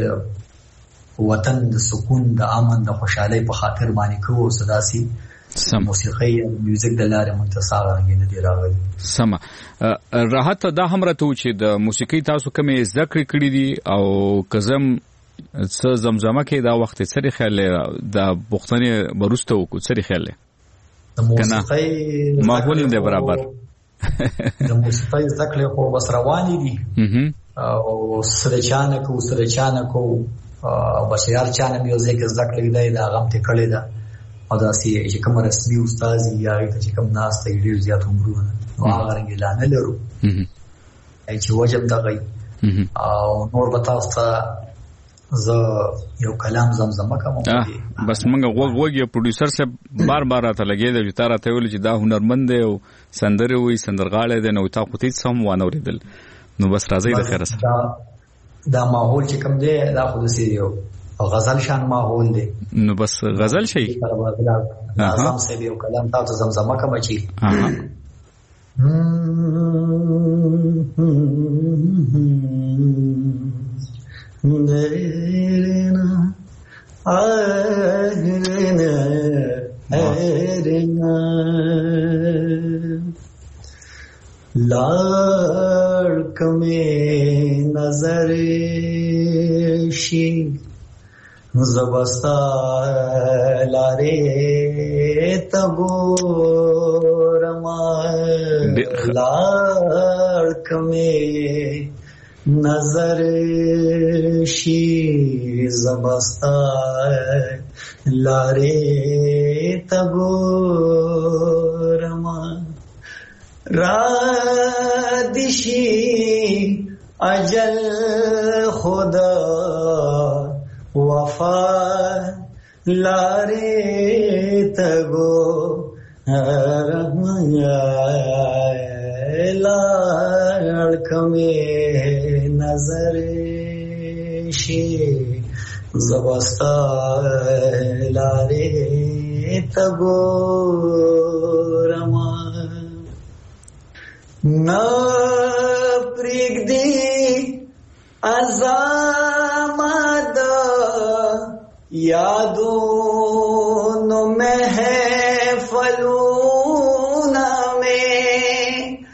وطن د سکون د امن د خوشحالي په خاطر باندې کوو صداسي سم موسیقي او میوزیک د لارې منتصاب نه دی راغلی سم راحت دا هم راته چې د موسیقي تاسو کومه ذکر کړی دي او کزم څه زمزمه کې دا وخت سره خیال د بوختنې برسته وکړو سره خیال د موسیقي ماحول نه برابر د موسیقي ذکر خو بس رواني دي او سره چانه کو بس یار چانه میوزیک ذکر دی دا غم ته کړی دا او دا چې کوم رسمي استاد یا چې کوم ناس ته ډیر زیات عمرونه نو هغه رنګ اعلان لرو چې وجب دغه او نور به تاسو ته زه یو کلام زمزمه کوم بس موږ وګورئ پروډوسر صاحب بار راته لګیدل چې تاره ته ویل چې دا هنرمند دی او سندره وي سندرغاړی دی نو تا خو هیڅ هم وانه اوریدل نو بس راځي د خیر سره دا ماحول چې کوم دی دا خو د سیو غزل شان ماحول دی نو بس غزل شي اعظم سه یو کلام تاسو زمزمه کوم چې نرنا آرنا آرنا لاڑک میں نظر شی زبستا لارے تبورما لاڑک میں نظر شی زبستا لارے تبورما رادشی اجل خدا وفا لارے تگو لاڑک میں نظر شی زبستا لارے تگو رما پرېږدي ازامد یادونو محفلونه میں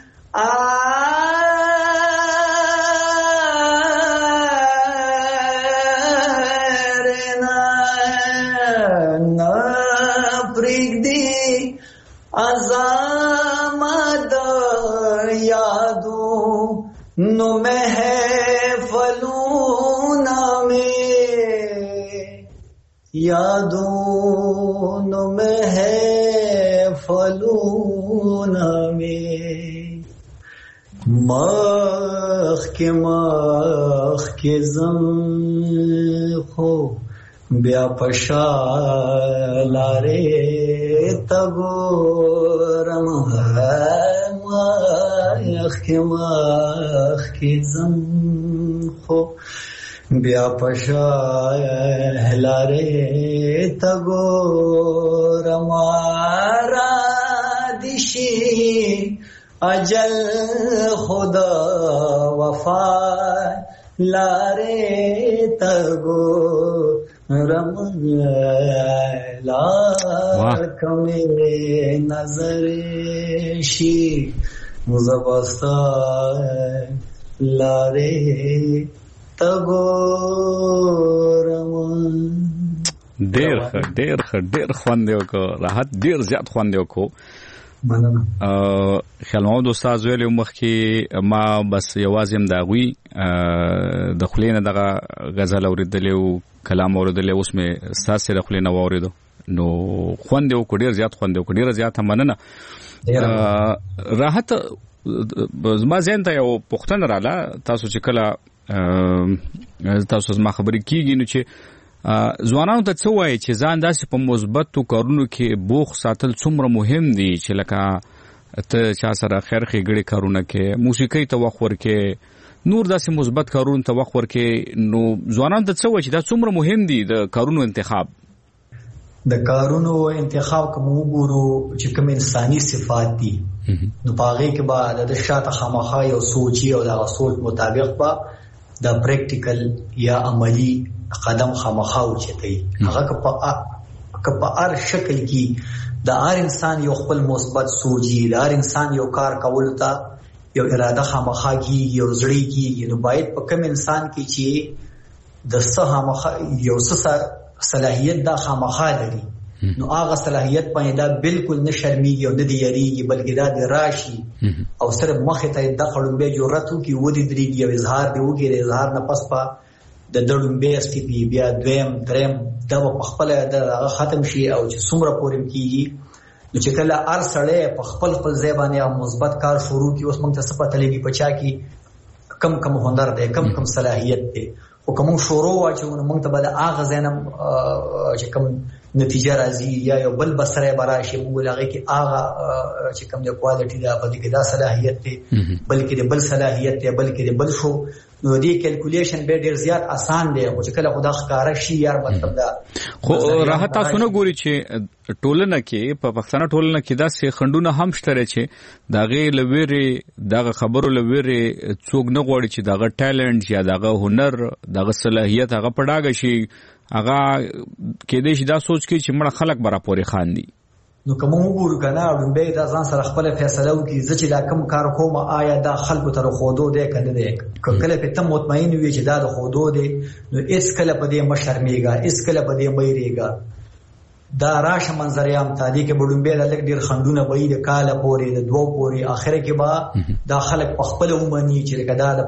پرېږدي ازامد یادونو محفلونه یادونو محفلونه مخ کې زم خو بیا پشا لارې تګورم مخ کې زم خو بیا پشا لارې تګورم را دشي اجل خدا وفا لارې تګورم لار کمې نظر شي زبستا لارې ډېر خوند یو کو راحت ډېر زیات خوند یو کو خیال محمد استاد ویلو مخکې ما بس یوازې هم داغوي د خلینو دغه غزل اوریدلې او کلام اوریدلې اوس مې ساسې د خلینو اوریدو نو خوند یو کو ډېر زیات خوند یو کو ډېر زیات مننه راحت زما ذهن ته یو پوښتنه رااله تاسو چې کله تاسو زما خبرې کیږي نو چې ځوانانو ته څه وایي چې ځان داسې په مثبتو کارونو کې بوخ ساتل څومره مهم دي چې لکه ته چا سره خیر ښېګړې کارونه کې موسیقۍ ته وخت ورکې نور داسې مثبت کارونو ته وخت ورکې نو ځوانانو ته څه وایي چې دا څومره مهم دي د کارونو انتخاب د کارونو انتخاب کوم وګورو چې کوم انساني صفات دي نو پاغه کې بعد د شاته خامخا یو سوچي او د سوچ مطابق با د پریکټیکل یا عملی قدم خامخا اوچتای هغه که په هر شکل کې د هر انسان یو خپل مثبت سوچي د هر انسان یو کار کول ته یو اراده خامخا کیږي یو زړی کیږي نو باید په کوم انسان کې چې د خامخا یو صلاحیت دا خامخا لري نو هغه صلاحیت باندې دا بالکل نه شرمېږي او نه دی یریږي بلکې دا د راشي او صرف مخه ته د خړومبه جرأت کی ودی درېږي او اظهار دی وګړي اظهار نه پس پا د دړومبه استپی بیا دویم دریم دا په خپل د ختم شي او چې څومره پورم کیږي نو چې کله ار سړی په خپل ځای باندې مثبت کار شروع کی اوس موږ ته څه پته لګي پچا کی کم هنر دی کم صلاحیت دی او کوم شروع واچو موږ ته بل اغه زینم چې کوم نتیجه راځي یا یو بل بسره براشي موږ لغه کې اغه چې کوم د کوالټي دا په دې کې دا صلاحیت دی بلکې د بل صلاحیت دی بلکې د بل شو نو دې کیلکولیشن به ډیر زیات آسان دی او چې کله خدا ښکارا شي یار مطلب دا خو راحت تاسو نه ګوري چې ټولنه کې په پښتنه ټولنه کې دا سه خندونه هم شته چې داغه لويري داغه خبرو لويري څوک نه غوړي چې داغه ټالنت یا داغه هنر داغه صلاحیت هغه پډاګ شي هغه کې دې شي دا سوچ کې چې مړه خلک برا پوري خاندي نو کوم وګورو کنه اړوندې دا ځان سره خپل فیصله وکړي چې دا کوم کار کوم آیا دا خلکو تر خودو دی کنه دی کله په تم مطمئن وي چې دا د خودو دی نو اس کله په دې مشرمېګا اس کله په دې مېریګا دا راشه منظریام تادی کې بډومبه د لک ډیر خندونه وې د کاله پوري د دوه پوري اخره کې با دا خلک په خپل ومني چې کدا د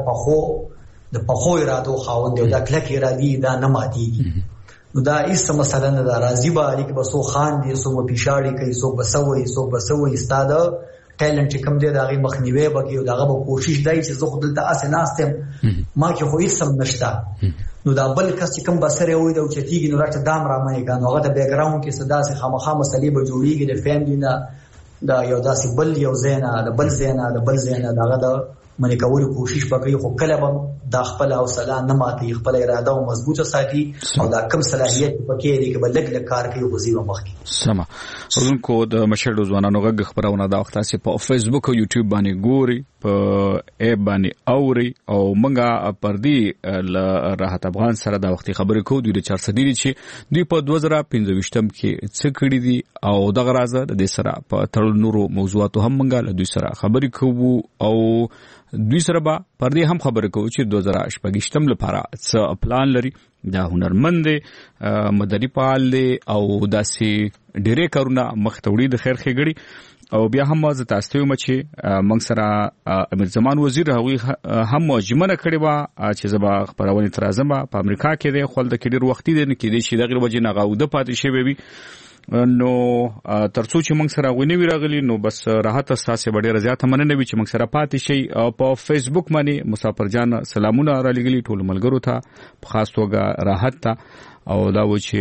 پخو ارادو خاوند دی دا کلک ارادي دا نه ماتيږي نو دا ایسه مثلا نه دا راضی به اړیک بسو خان دي سو پیشاړي کوي سو بسوي استاد ټیلنټ کم دی دا غي مخنیوي بګي دا غو کوشش دی چې زه خپل ته اسه ناستم ما کې خو هیڅ نشتا نو دا بل کس چې کم بسره وي دا چتیږي نو راته دام را مې غانو هغه د بیک گراوند کې صدا سه خامخا مسلې به جوړیږي د فیملی نه دا یو داسې بل یو زینا د بل زینا دغه د منې کولو کوشش وکړي، خو کله به دا خپل حوصله نه ماتي، خپل اراده او مضبوطه ساتي او دا کم صلاحیت پکې دی چې بلګ له کار کوي غوځي و مخکې. سم ورونکو د مشهور ځوانانو غږ خبرونه دا وخت تاسو په فیسبوک او یوټیوب باندې ګوري، په ایپ باندې اوري او منګه پردي ل راحت افغان سره دا وخت خبرې کوو. دوی د 400 دي چې دوی په 2025 کې څه کړی دي او دغه راز د دې سره په تړل نورو موضوعاتو هم منګه له دوی سره خبرې کوو او دوی سره به پردي هم خبرې کوو چې 2025 لپاره څه پلان لري. دا هنرمند دي، مدني فعال دي او داسې ډېرې کارونه مخته وړي د خیر ښېګړي. او بیا هم زه تاسو ته وایم چې موږ سره امیر زمان وزیر هغوی هم ژمنه کړې وه چې زه به خپرونې ته راځم. په امریکا کې دی، خو هلته کې ډېر وختي دی، نه کېدی چې د هغې وجې نه هغه اوده پاتې شوی وي. نو ترڅو چې موږ سره هغوی نه وي راغلي نو بس راحت ستاسې به ډېره زیاته مننه وي چې موږ سره پاتې شئ. په فیسبوک باندې مسافر جان سلامونه رالېږلي ټولو ملګرو ته، په خاص توګه راحت ته، او دا و چې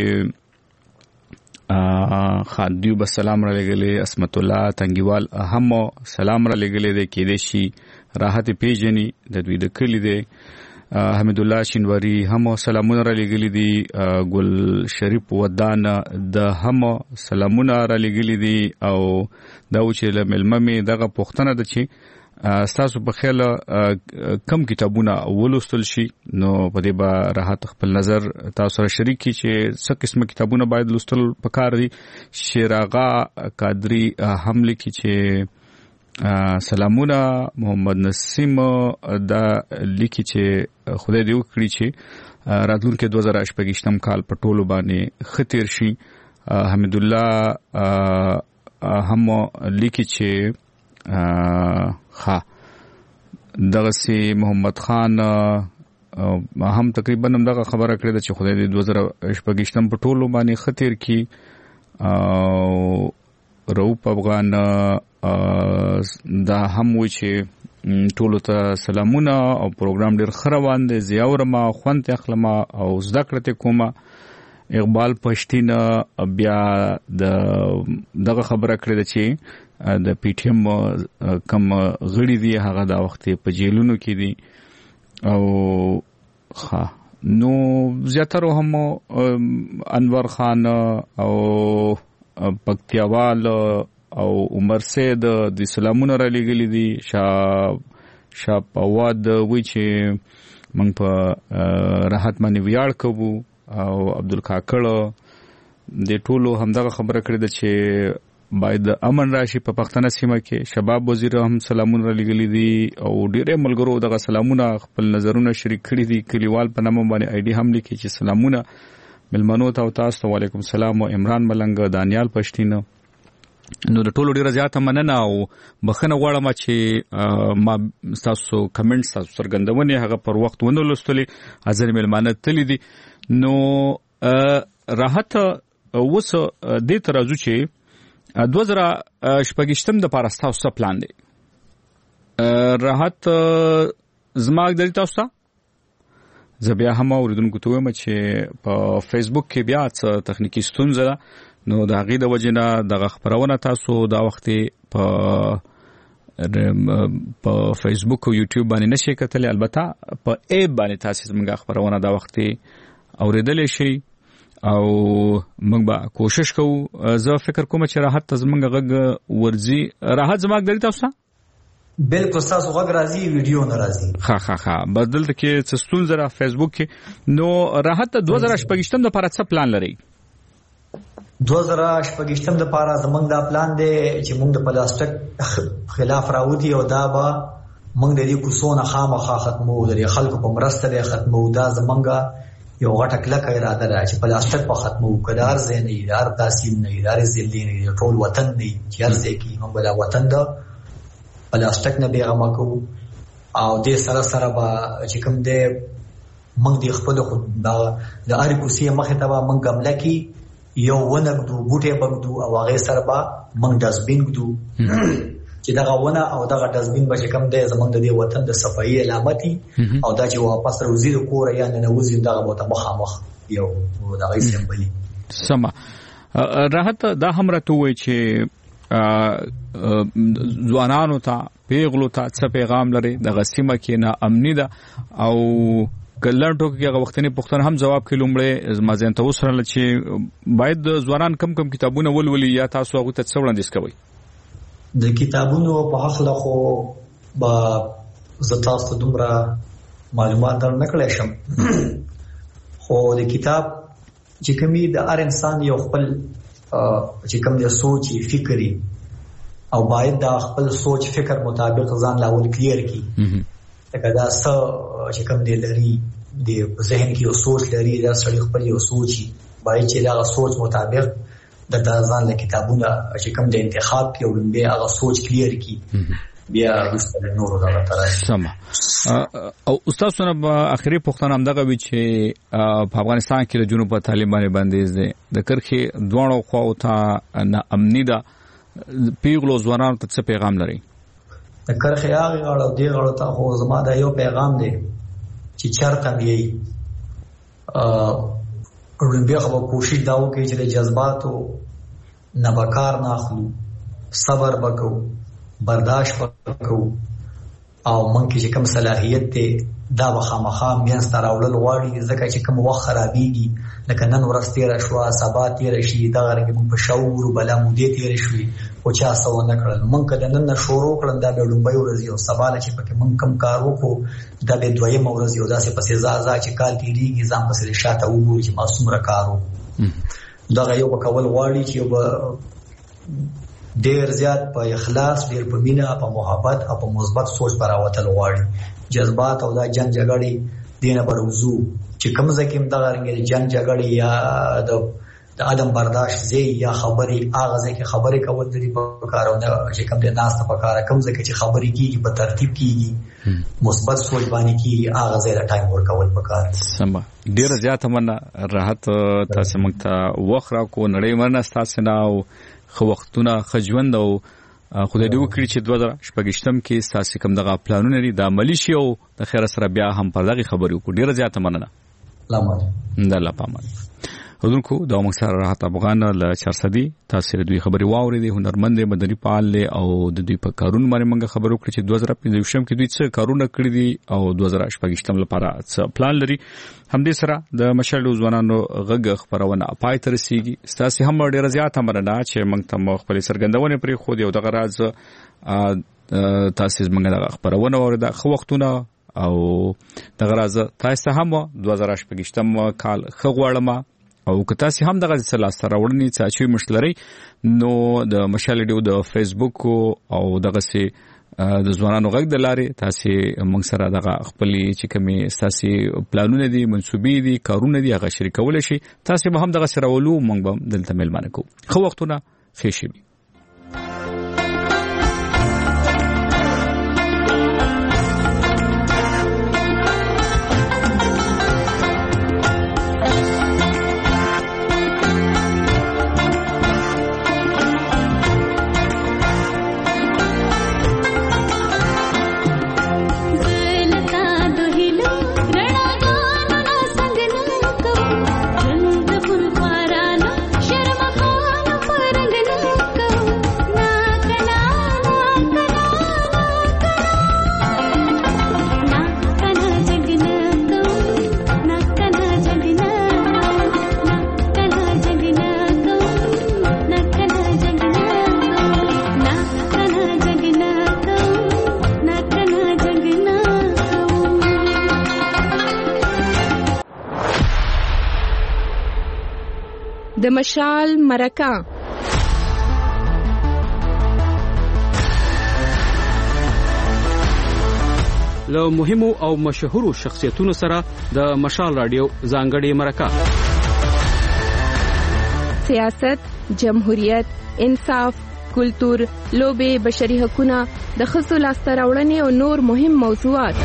خادیو به سلام را لګلې، اسمت الله تنګیوال هم سلام را لګلې دی، کېدې شي راحت پیژني د دوی د کلی دی. حمید الله شینواری هم سلامونه را لګلې دي، ګل شریف ودان د هم سلامونه را لګلې دي. او دا و چې ملمه می دغه پوښتنه ده چې ستاسو په خیال کم کتابونه ولوستل شي، نو په دې به راحت خپل نظر تاسو سره شریک کړي چې څه قسمه کتابونه باید لوستل پکار دي. شیراغا قادری هم لیکي چې سلامونه. محمد نسیم دا لیکي چې خدای دې وکړي چې راتلونکي 2028 کال په ټولو باندې خطر شي. حمید الله هم لیکي چې دغه سي محمد خان هم تقریبا هم دغه خبره کړې ده چې خدای دې 2028 په ټولو باندې خطر کی. روپ افغان دا هم و چې ټولو ته سلامونه او پروګرام ډېر ښه روان دی، زیاورما خوند اخلمه او زده کړه کومه. اقبال پښتین بیا دغه خبره کړې ده چې د پی ټی ایم کم غړي دي هغه دا وخت په جیلونو کې دي. او نو زیاتره هم انور خان او پکتیاوال او عمر سید د سلامونه را لګلې دي. شاه پواد وی چې موږ په راحت باندې ویاړ کوو. او عبدالکاکړ د ټولو همدغه خبره کړې ده چې باید امن راشي په پښتنه سیمه کې. شباب وزیر هم سلامونه لګلې دي او ډېرې ملګرو دغه سلامونه خپل نظرونه شریک کړي دي. کلیوال په نامه باندې آی ډي هم لیکي چې سلامونه ملمنو ته او تاسو ته وعلیکم السلام. او عمران ملنګ، دانیال پښتین، نو د ټولو ډیره زیاته مننه او بخښنه غواړم چې ما تاسو کمنټس تاسو څرګندونه هغه پر وخت ونه لوستلې، حاضر ملمانه تللی دي. نو راحت اوس دې ترازو چې 2025 د پاره تاسو پلان دی. راحت زما د تاسو زه بیا هم اوریدونکو ته وایم چې په فیسبوک کې بیا څه تخنیکی ستونزه ده، نو د هغې د وجې نه دغه خپرونه تاسو دا وخت په فیسبوک او یوټیوب باندې نشئ کتلی، البته په ایپ باندې تاسو زموږ خپرونه دا وخت اوریدلی شئ او موږ به کوشش کوو. زه فکر کوم چې راحت ته زموږ غږ ورځي. راحت زما غږ تاسو بالکل تاسو غږ راځي، ویډیو نه راځي. ها بدل کې څه ستونزه را فیسبوک کې. نو راحت 2025 د لپاره څه پلان لري؟ 2025 لپاره زمونږ دا پلان دی چې موږ د پلاستیک خلاف راوځي او دا به موږ د دې کوڅو نه خامخا ختمو، د خلکو په مرسته به ختمو. دا زمونږ یو غټه کلکه اراده ده چې پلاستیک په ختمو. کدار زه نه ادار تاسین نه ادار زلې نه ټول وطن دی چې ارزه کې موږ د وطن د پلاستیک نه بیغه مکو. او دې سره سره به چې کوم دې موږ د خپل د اړ کوڅې مخه ته موږ عملکی یو ونګدو بوټي بغدو او هغه سره به موږ ډسبین ګدو چې دغه ونه او دغه ډسبین به کوم دی زمونږ د دې وطن د صفایي علامتي او دا چې واپس راوځي د کور یا نه وځي دغه مو مخامخ یو دغه سمبلي. سما راحت دا هم راته وای چې ځوانانو ته پیغلو ته څه پیغام لري د غسیمه کې نه امني ده او کلهټو کې هغه وختنی پښتون هم جواب کې لومړی مازین ته وسره چې باید ځوانان کم کتابونه ولولي یا تاسو هغه ته څه وړاندیز کوئ د کتابونو په حق له خو با زتا ست دومره معلومات در نکړې شم خو د کتاب چې کومي د هر انسان یو خپل چې کوم د سوچ فکرې او باید د خپل سوچ فکر مطابق ځان لاول کلیر کی لکه دا چې کوم دی لري د ذهن کې یو سوچ لري دا سړی خپل یو سوچ باید چې دا سوچ مطابق د ځان له کتابونه چې کوم د انتخاب کې ولنبه هغه سوچ کلیر کی بیا رسول نور دا ترې سم او استاد سره اخري پښتون هم دغه وی چې په افغانستان کې د جنوب په طالبان باندې د کرخي دوه خو ته نه امني ده پیغلو ځوانانو ته څه پیغام لري د کرخي هغه غاړه دی غاړه ته خو زما دا یو پیغام دی چې چرته دی ورنبه خو کوشش دا وکړي چې د جذباتو نه بکار نه اخلو صبر وکړو برداشت وکړو او مونږ کې چې کوم صلاحیت ته دا وخامخا میاس تر اولل غواړي ځکه چې کوم وخت خرابېږي لکه نن ورځ تیر شو سبا تیر شي دا غره په شعور بلا مودې تیر شوي او چا څو نه کړل مونږ کله نن شروع کړل دا به لومبي ورځ او سبا چې پکې مونږ کم کار وکړو دا به دویم ورځ یو داسې پسې زازا چې کال تیریږي ځم پسې شاته وګوري چې معصوم را کارو دا یو په کول غواړي چې ډیر زیات په اخلاص ډیر په مینا په محبت او په مثبت سوچ پر راوتل غواړي جذبات او دا جنگ جګړې دینه بروزو چې کوم ځکه هم دا رنګ جنگ جګړې یا د ادم برداشت زی یا خبري اغه ځکه خبري کول د په کارونه چې کوم د ناس په کار کوم ځکه چې خبري کیږي په ترتیب کیږي مثبت سوچ باندې کیږي اغه ځای د ټایم ورکول په کار سم ډیر زیات مننه راحت تاسو موږ ته وخره کو نړۍ مرنه تاسو نه او خو وختونه خجوند او خدای دې وکړي چې 2018 کې تاسو کوم دغه پلانونه لري د عملی شي او د خیر سره بیا هم پر دغه خبرې وکړو ډیره زیاته مننه الله پامان حضورکو د موږ سره راحت افغان له 400 تاسو دوی خبري واوري هنرمند مدني فعال او د دوی په کارون باندې موږ خبر وکړو چې 2015 کې دوی څه کارونه کړی دي او 2018 لپاره څه پلان لري هم دې سره د مشالو ځوانانو غږ خبرونه پای تر رسیږي تاسو هم ډیر زیات مننه چې موږ ته خپل سرګندونه پرې خو دی او دغه راز تاسو موږ دغه خبرونه اورید خو وختونه او دغه راز تاسو هم 2018 کال خغوړم او که تاسو هم دغه سلاسته راوړنی چې مشلري نو د مشالډیو د فیسبوک او دغه سي د ځوانانو غږ د لارې تاسو موږ سره دغه خپل چې کومي تاسو پلانونه دي منسوبې دي کارونه دي هغه شریکول شي تاسو به هم دغه سره ولو موږ به دلته ملمانه کو خو وختونه خېشي د مشال مرکه له مهمو او مشهورو شخصیتونو سره د مشال رادیو ځانګړي مرکه سیاست، جمهوریت، انصاف، کلتور، لوبه، بشري حقوقونه، د ښځو لاسته راوړنې او نور مهم موضوعات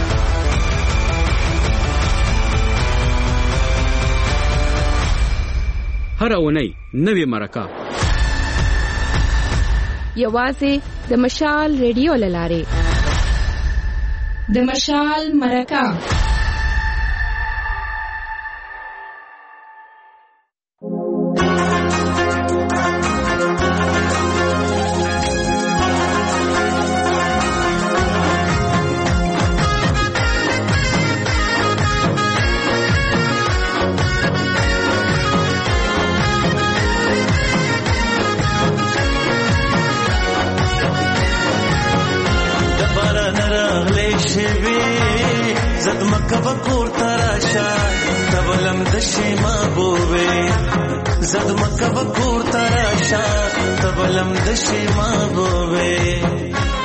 هر اونۍ نوې مرکه یوازې د مشال ریډیو لاره د مشال مرکه شوي زد مکه بکور تراشا تبلم دشي محبوبي زد مکه بکور تراشا تبلم دشي محبوبي